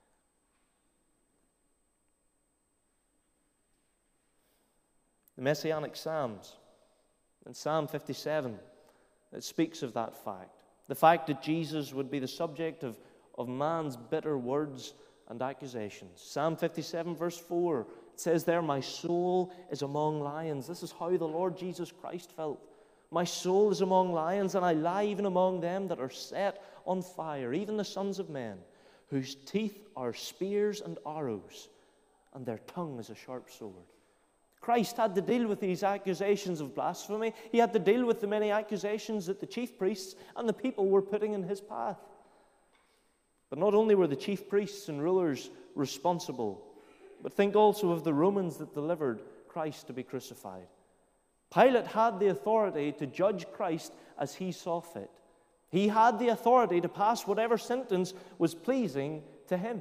The Messianic Psalms, in Psalm fifty-seven, it speaks of that fact. The fact that Jesus would be the subject of, of man's bitter words and accusations. Psalm fifty-seven, verse four, it says there, my soul is among lions. This is how the Lord Jesus Christ felt. My soul is among lions, and I lie even among them that are set on fire, even the sons of men, whose teeth are spears and arrows, and their tongue is a sharp sword. Christ had to deal with these accusations of blasphemy. He had to deal with the many accusations that the chief priests and the people were putting in his path. But not only were the chief priests and rulers responsible, but think also of the Romans that delivered Christ to be crucified. Pilate had the authority to judge Christ as he saw fit. He had the authority to pass whatever sentence was pleasing to him.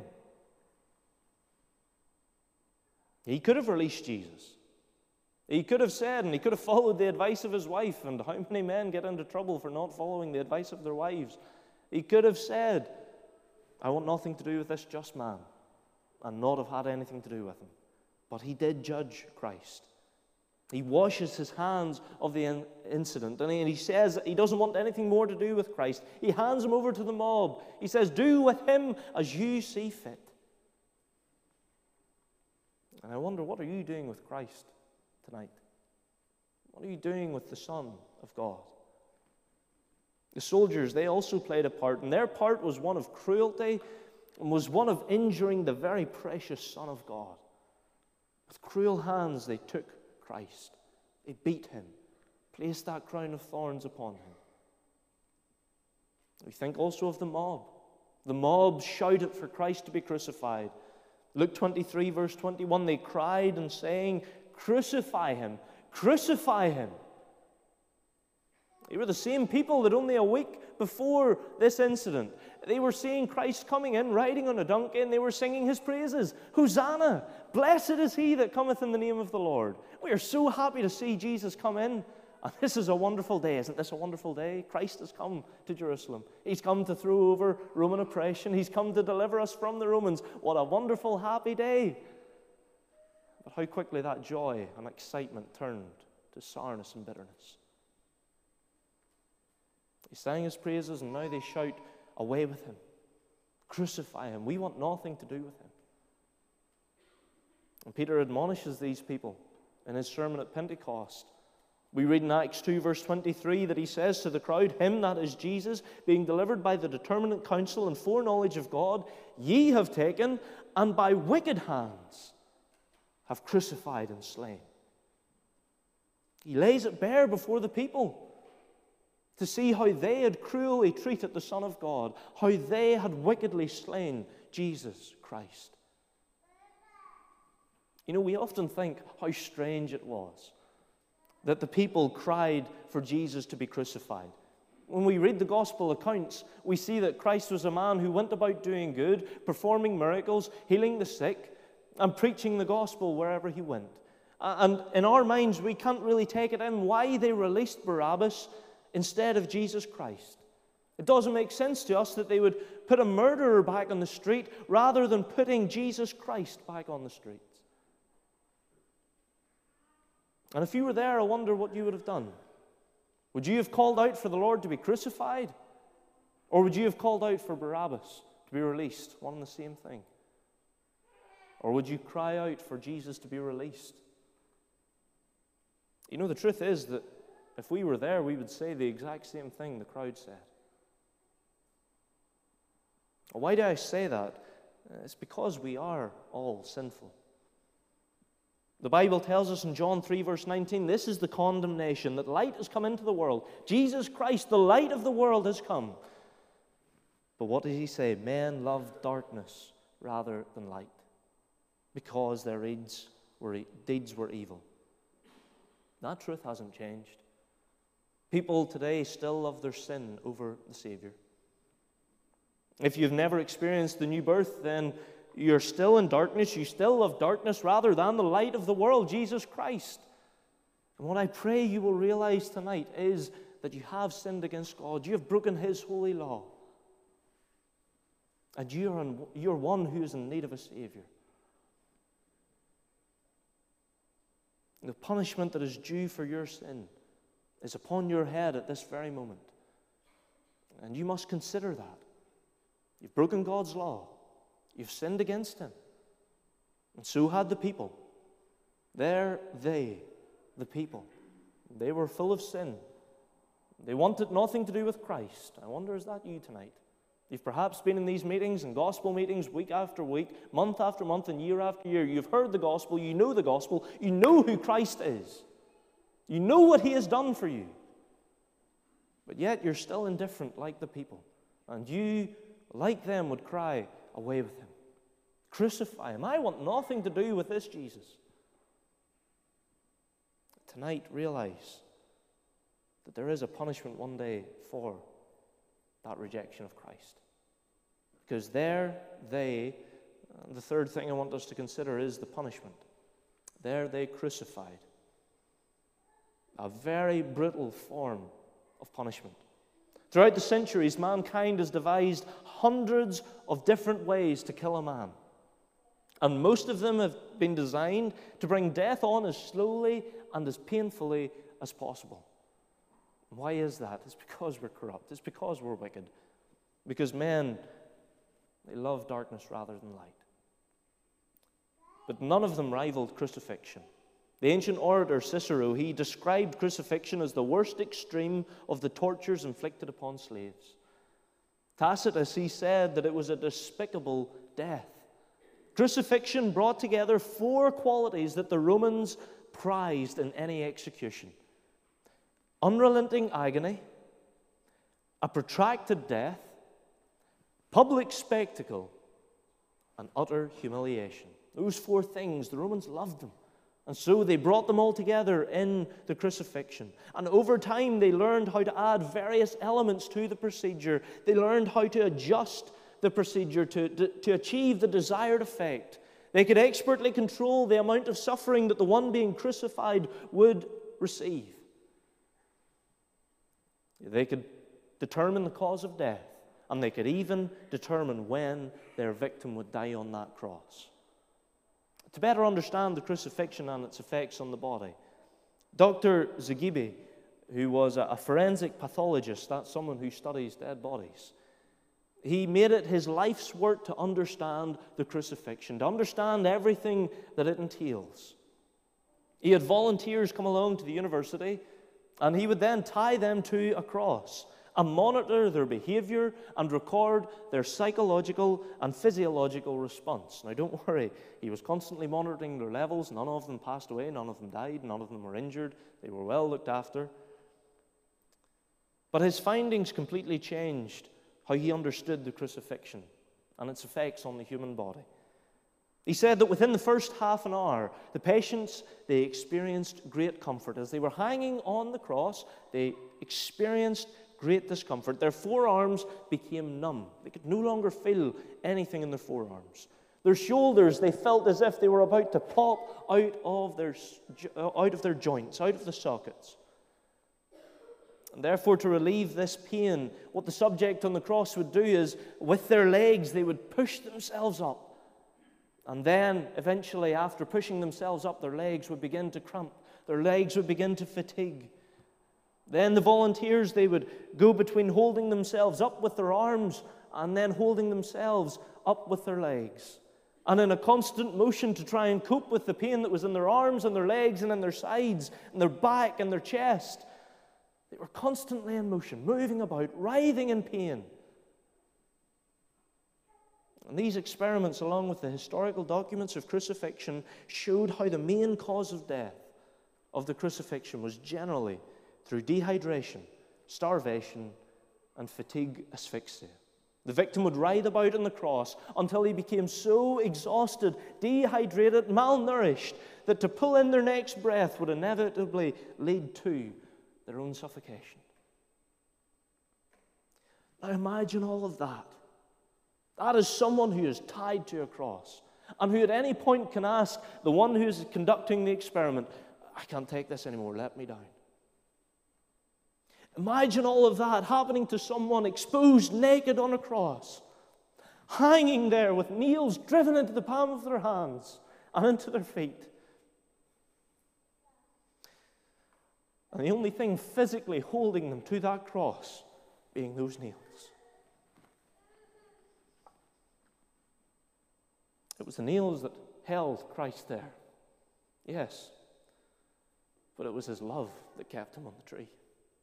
He could have released Jesus. He could have said, and he could have followed the advice of his wife, and how many men get into trouble for not following the advice of their wives? He could have said, I want nothing to do with this just man, and not have had anything to do with him. But he did judge Christ. He washes his hands of the in- incident, and he, and he says that he doesn't want anything more to do with Christ. He hands him over to the mob. He says, do with him as you see fit. And I wonder, what are you doing with Christ tonight? What are you doing with the Son of God? The soldiers, they also played a part, and their part was one of cruelty and was one of injuring the very precious Son of God. With cruel hands they took Christ. They beat him, placed that crown of thorns upon him. We think also of the mob. The mob shouted for Christ to be crucified. Luke twenty-three, verse twenty-one, they cried and saying, crucify him, crucify him. They were the same people that only a week before this incident, they were seeing Christ coming in, riding on a donkey, and they were singing his praises. Hosanna! Blessed is he that cometh in the name of the Lord. We are so happy to see Jesus come in. And this is a wonderful day. Isn't this a wonderful day? Christ has come to Jerusalem. He's come to throw over Roman oppression. He's come to deliver us from the Romans. What a wonderful, happy day. But how quickly that joy and excitement turned to sourness and bitterness. He sang his praises, and now they shout, away with him. Crucify him. We want nothing to do with him. And Peter admonishes these people in his sermon at Pentecost. We read in Acts two, verse twenty-three, that he says to the crowd, him, that is Jesus, being delivered by the determinate counsel and foreknowledge of God, ye have taken, and by wicked hands have crucified and slain. He lays it bare before the people to see how they had cruelly treated the Son of God, how they had wickedly slain Jesus Christ. You know, we often think how strange it was that the people cried for Jesus to be crucified. When we read the gospel accounts, we see that Christ was a man who went about doing good, performing miracles, healing the sick, and preaching the gospel wherever he went. And in our minds, we can't really take it in why they released Barabbas instead of Jesus Christ. It doesn't make sense to us that they would put a murderer back on the street rather than putting Jesus Christ back on the streets. And if you were there, I wonder what you would have done. Would you have called out for the Lord to be crucified? Or would you have called out for Barabbas to be released? One and the same thing. Or would you cry out for Jesus to be released? You know, the truth is that if we were there, we would say the exact same thing the crowd said. Why do I say that? It's because we are all sinful. The Bible tells us in John three, verse nineteen, this is the condemnation, that light has come into the world. Jesus Christ, the light of the world, has come. But what does he say? Men loved darkness rather than light, because their deeds were, deeds were evil. That truth hasn't changed. People today still love their sin over the Savior. If you've never experienced the new birth, then you're still in darkness. You still love darkness rather than the light of the world, Jesus Christ. And what I pray you will realize tonight is that you have sinned against God. You have broken His holy law. And you're, in, you're one who is in need of a Savior. The punishment that is due for your sin is upon your head at this very moment. And you must consider that. You've broken God's law. You've sinned against Him. And so had the people. There they, the people, they were full of sin. They wanted nothing to do with Christ. I wonder, is that you tonight? You've perhaps been in these meetings and gospel meetings week after week, month after month, and year after year. You've heard the gospel. You know the gospel. You know who Christ is. You know what He has done for you. But yet you're still indifferent like the people. And you, like them, would cry, away with Him. Crucify Him. I want nothing to do with this Jesus. Tonight, realize that there is a punishment one day for that rejection of Christ. Because there they, the third thing I want us to consider is the punishment. There they crucified. A very brutal form of punishment. Throughout the centuries, mankind has devised hundreds of different ways to kill a man. And most of them have been designed to bring death on as slowly and as painfully as possible. Why is that? It's because we're corrupt. It's because we're wicked. Because men, they love darkness rather than light. But none of them rivaled crucifixion. The ancient orator Cicero, he described crucifixion as the worst extreme of the tortures inflicted upon slaves. Tacitus, he said that it was a despicable death. Crucifixion brought together four qualities that the Romans prized in any execution: unrelenting agony, a protracted death, public spectacle, and utter humiliation. Those four things, the Romans loved them. And so they brought them all together in the crucifixion. And over time, they learned how to add various elements to the procedure. They learned how to adjust the procedure to, to, to achieve the desired effect. They could expertly control the amount of suffering that the one being crucified would receive. They could determine the cause of death, and they could even determine when their victim would die on that cross. To better understand the crucifixion and its effects on the body, Doctor Zagibi, who was a forensic pathologist, that's someone who studies dead bodies, he made it his life's work to understand the crucifixion, to understand everything that it entails. He had volunteers come along to the university, and he would then tie them to a cross and monitor their behavior and record their psychological and physiological response. Now, don't worry, he was constantly monitoring their levels. None of them passed away, none of them died, none of them were injured. They were well looked after. But his findings completely changed how he understood the crucifixion and its effects on the human body. He said that within the first half an hour, the patients, they experienced great comfort. As they were hanging on the cross, they experienced great discomfort. Their forearms became numb. They could no longer feel anything in their forearms. Their shoulders, they felt as if they were about to pop out of their, out of their joints, out of the sockets. And therefore, to relieve this pain, what the subject on the cross would do is, with their legs, they would push themselves up. And then, eventually, after pushing themselves up, their legs would begin to cramp. Their legs would begin to fatigue. Then the volunteers, they would go between holding themselves up with their arms and then holding themselves up with their legs. and in a constant motion to try and cope with the pain that was in their arms and their legs and in their sides and their back and their chest. They were constantly in motion, moving about, writhing in pain. And these experiments, along with the historical documents of crucifixion, showed how the main cause of death of the crucifixion was generally through dehydration, starvation, and fatigue asphyxia. The victim would writhe about on the cross until he became so exhausted, dehydrated, malnourished, that to pull in their next breath would inevitably lead to their own suffocation. Now imagine all of that. That is someone who is tied to a cross and who at any point can ask the one who is conducting the experiment, I can't take this anymore, let me down. Imagine all of that happening to someone exposed naked on a cross, hanging there with nails driven into the palm of their hands and into their feet. And the only thing physically holding them to that cross being those nails. It was the nails that held Christ there. Yes. But it was his love that kept him on the tree.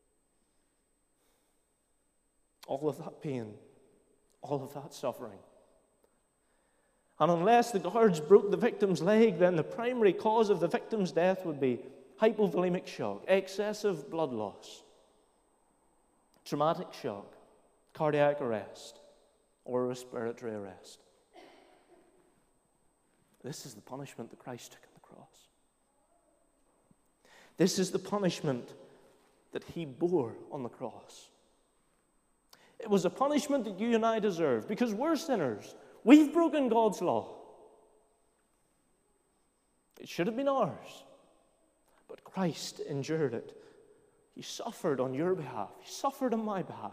All of that pain, all of that suffering. And unless the guards broke the victim's leg, then the primary cause of the victim's death would be hypovolemic shock, excessive blood loss, traumatic shock, cardiac arrest, or respiratory arrest. This is the punishment that Christ took on the cross. This is the punishment that he bore on the cross. It was a punishment that you and I deserve because we're sinners. We've broken God's law. It should have been ours. But Christ endured it. He suffered on your behalf. He suffered on my behalf.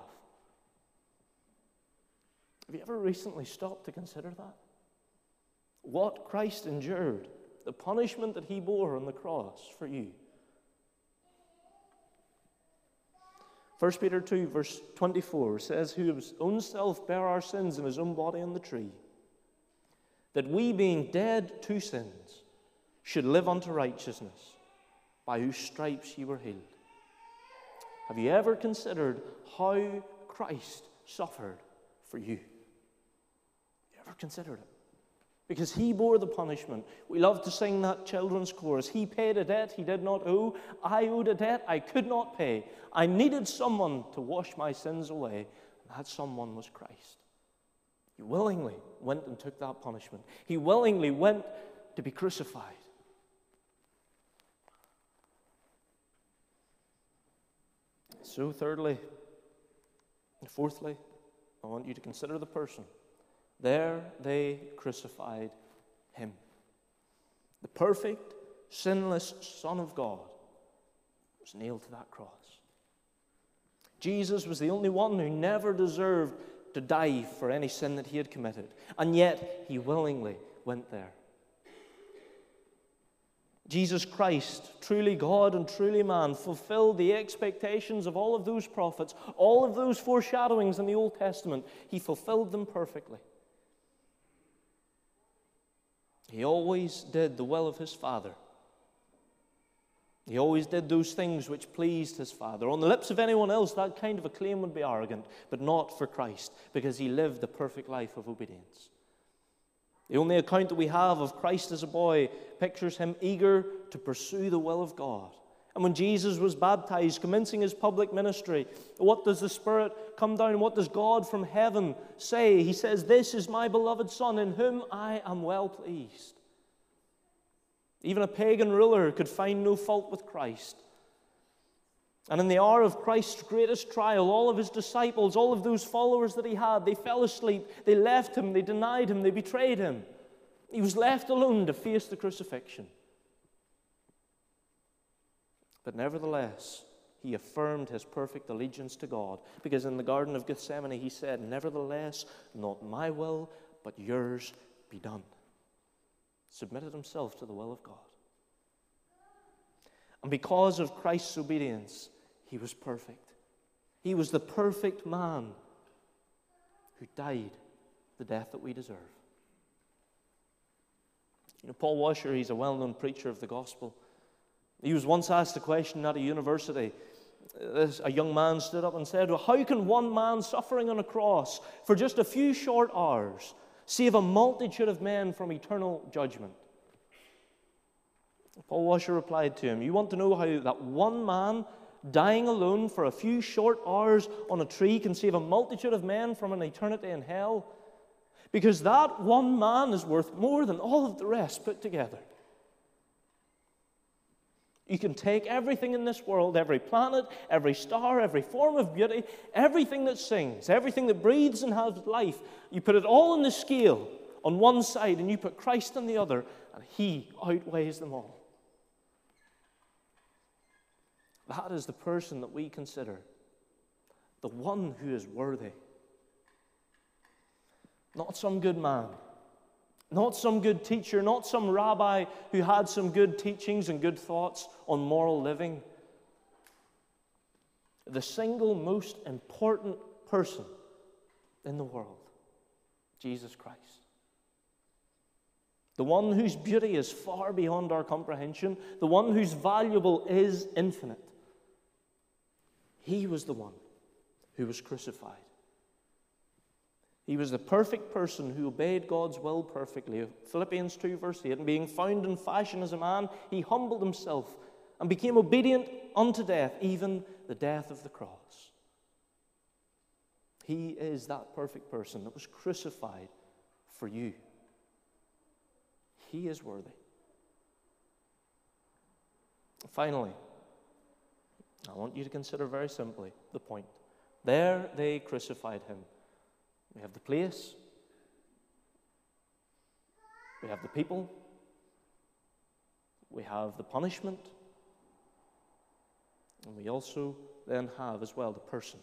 Have you ever recently stopped to consider that? What Christ endured, the punishment that he bore on the cross for you. First Peter two, verse twenty-four says, who his own self bare our sins in his own body on the tree, that we, being dead to sins, should live unto righteousness, by whose stripes ye were healed. Have you ever considered how Christ suffered for you? Have you ever considered it? Because he bore the punishment. We love to sing that children's chorus. He paid a debt he did not owe. I owed a debt I could not pay. I needed someone to wash my sins away. And that someone was Christ. He willingly went and took that punishment. He willingly went to be crucified. So thirdly, and fourthly, I want you to consider the person. There they crucified him. The perfect, sinless Son of God was nailed to that cross. Jesus was the only one who never deserved to die for any sin that he had committed, and yet he willingly went there. Jesus Christ, truly God and truly man, fulfilled the expectations of all of those prophets, all of those foreshadowings in the Old Testament. He fulfilled them perfectly. He always did the will of his Father. He always did those things which pleased his Father. On the lips of anyone else, that kind of a claim would be arrogant, but not for Christ, because he lived the perfect life of obedience. The only account that we have of Christ as a boy pictures him eager to pursue the will of God. And when Jesus was baptized, commencing his public ministry, what does the Spirit come down? What does God from heaven say? He says, "This is my beloved Son, in whom I am well pleased." Even a pagan ruler could find no fault with Christ. And in the hour of Christ's greatest trial, all of his disciples, all of those followers that he had, they fell asleep, they left him, they denied him, they betrayed him. He was left alone to face the crucifixion. But nevertheless, he affirmed his perfect allegiance to God, because in the Garden of Gethsemane he said, "Nevertheless, not my will, but yours be done." Submitted himself to the will of God. And because of Christ's obedience, he was perfect. He was the perfect man who died the death that we deserve. You know, Paul Washer, he's a well-known preacher of the gospel. He was once asked a question at a university. This, a young man stood up and said, well, how can one man suffering on a cross for just a few short hours save a multitude of men from eternal judgment? Paul Washer replied to him, you want to know how that one man dying alone for a few short hours on a tree can save a multitude of men from an eternity in hell? Because that one man is worth more than all of the rest put together. You can take everything in this world, every planet, every star, every form of beauty, everything that sings, everything that breathes and has life, you put it all on the scale on one side and you put Christ on the other, and He outweighs them all. That is the person that we consider the one who is worthy. Not some good man, not some good teacher, not some rabbi who had some good teachings and good thoughts on moral living. The single most important person in the world, Jesus Christ. The one whose beauty is far beyond our comprehension, the one whose valuable is infinite. He was the one who was crucified. He was the perfect person who obeyed God's will perfectly. Philippians two verse eight, and being found in fashion as a man, he humbled himself and became obedient unto death, even the death of the cross. He is that perfect person that was crucified for you. He is worthy. Finally, I want you to consider very simply the point. There they crucified him. We have the place. We have the people. We have the punishment. And we also then have as well the person.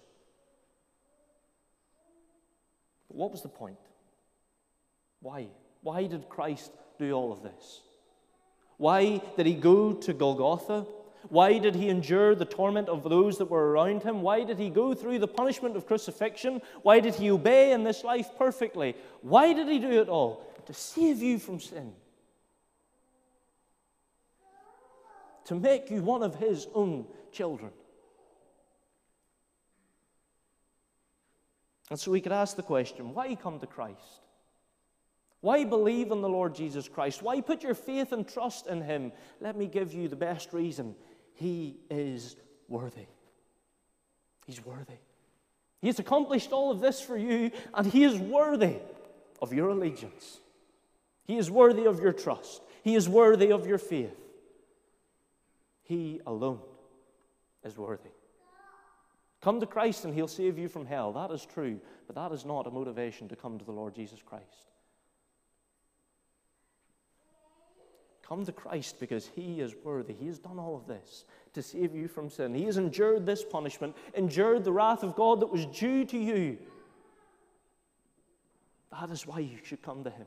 But what was the point? Why? Why did Christ do all of this? Why did he go to Golgotha? Why did he endure the torment of those that were around him? Why did he go through the punishment of crucifixion? Why did he obey in this life perfectly? Why did he do it all? To save you from sin. To make you one of his own children. And so we could ask the question, why come to Christ? Why believe in the Lord Jesus Christ? Why put your faith and trust in him? Let me give you the best reason. He is worthy. He's worthy. He has accomplished all of this for you, and he is worthy of your allegiance. He is worthy of your trust. He is worthy of your faith. He alone is worthy. Come to Christ and he'll save you from hell. That is true, but that is not a motivation to come to the Lord Jesus Christ. Come to Christ because he is worthy. He has done all of this to save you from sin. He has endured this punishment, endured the wrath of God that was due to you. That is why you should come to him.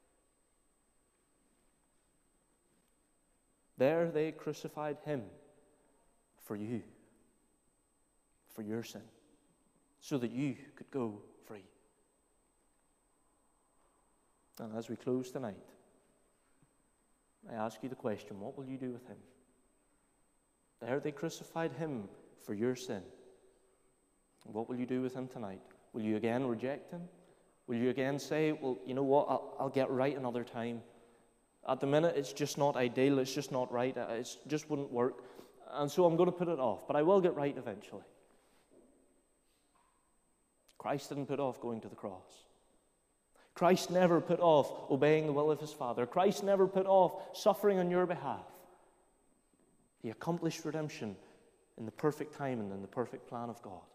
There they crucified him for you, for your sin, so that you could go free. And as we close tonight, I ask you the question, what will you do with him? There they crucified him for your sin. What will you do with him tonight? Will you again reject him? Will you again say, well, you know what, I'll, I'll get right another time. At the minute, it's just not ideal, it's just not right, it just wouldn't work, and so I'm going to put it off, but I will get right eventually. Christ didn't put off going to the cross. Christ never put off obeying the will of his Father. Christ never put off suffering on your behalf. He accomplished redemption in the perfect time and in the perfect plan of God.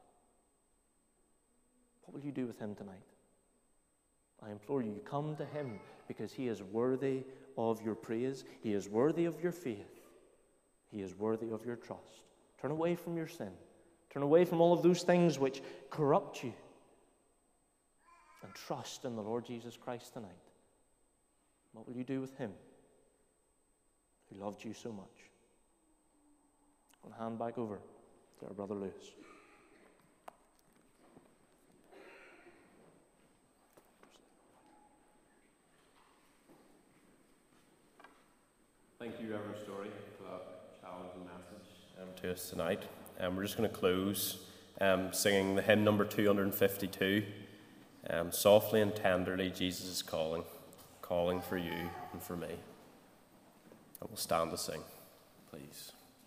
What will you do with him tonight? I implore you, come to him because he is worthy of your praise. He is worthy of your faith. He is worthy of your trust. Turn away from your sin. Turn away from all of those things which corrupt you. And trust in the Lord Jesus Christ tonight. What will you do with him who loved you so much? I'll hand back over to our brother Lewis. thank you, Reverend Story, for that challenging message um, to us tonight. Um, we're just going to close um, singing the hymn number two hundred fifty-two. Um, Softly and tenderly, Jesus is calling, calling for you and for me. And we'll stand to sing, please.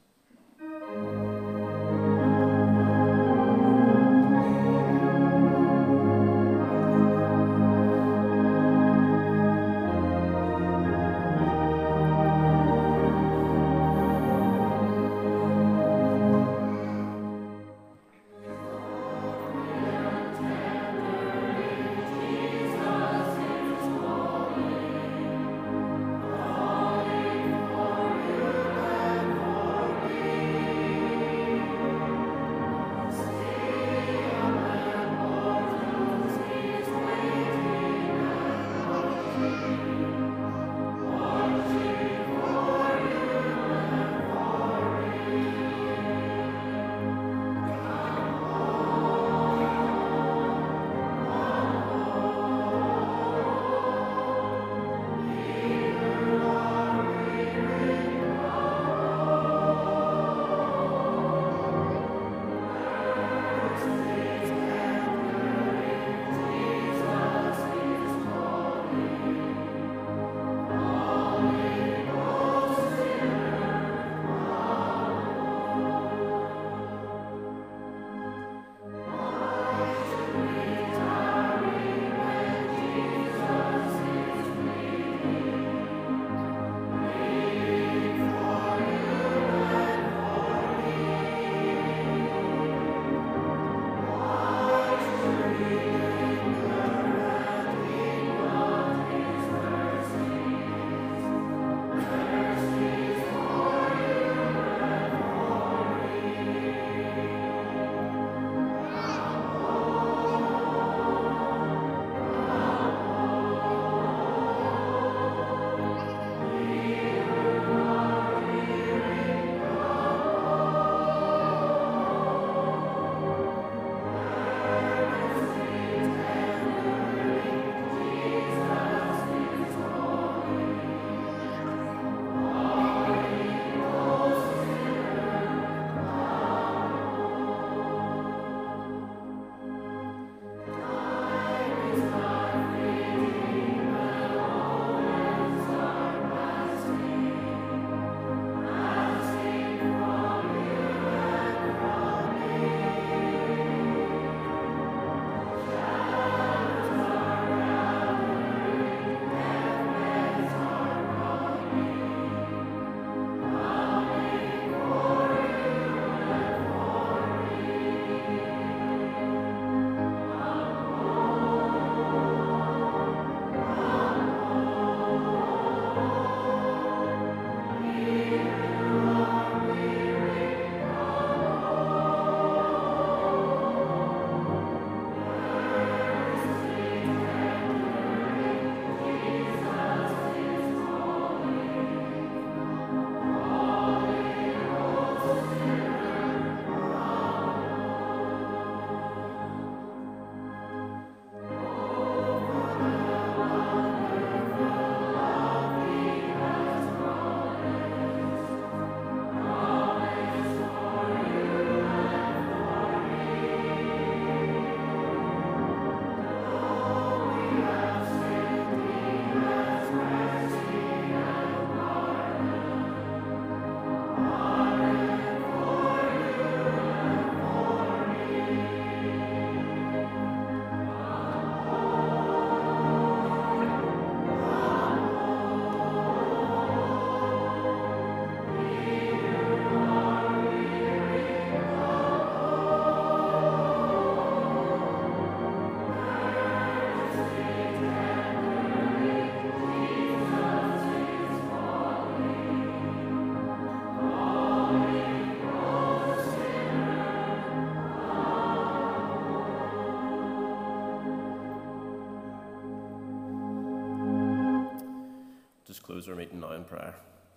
Close our meeting now in prayer.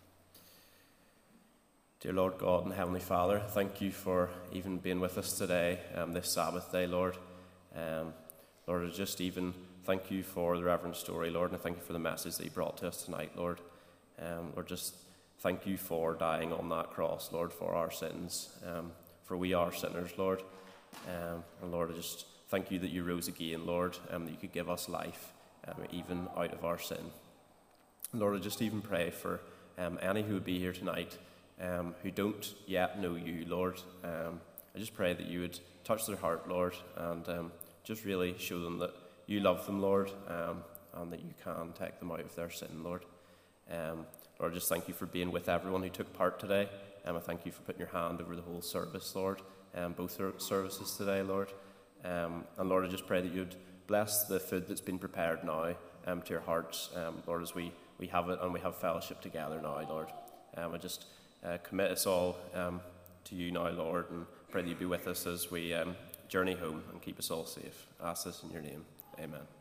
Dear Lord God and Heavenly Father, thank you for even being with us today, um, this Sabbath day, Lord. Um, Lord, I just even thank you for the Reverend Story, Lord, and I thank you for the message that you brought to us tonight, Lord. Um, Lord, just thank you for dying on that cross, Lord, for our sins, um, for we are sinners, Lord. Um, and Lord, I just thank you that you rose again, Lord, and um, that you could give us life, um, even out of our sin. Lord, I just even pray for um, any who would be here tonight um, who don't yet know you, Lord. Um, I just pray that you would touch their heart, Lord, and um, just really show them that you love them, Lord, um, and that you can take them out of their sin, Lord. Um, Lord, I just thank you for being with everyone who took part today. Um, I thank you for putting your hand over the whole service, Lord, um, both services today, Lord. Um, and Lord, I just pray that you'd bless the food that's been prepared now um, to your hearts, um, Lord, as we, we have it and we have fellowship together now, Lord. Um, I just uh, commit us all um, to you now, Lord, and pray that you be with us as we um, journey home and keep us all safe. I ask this in your name. Amen.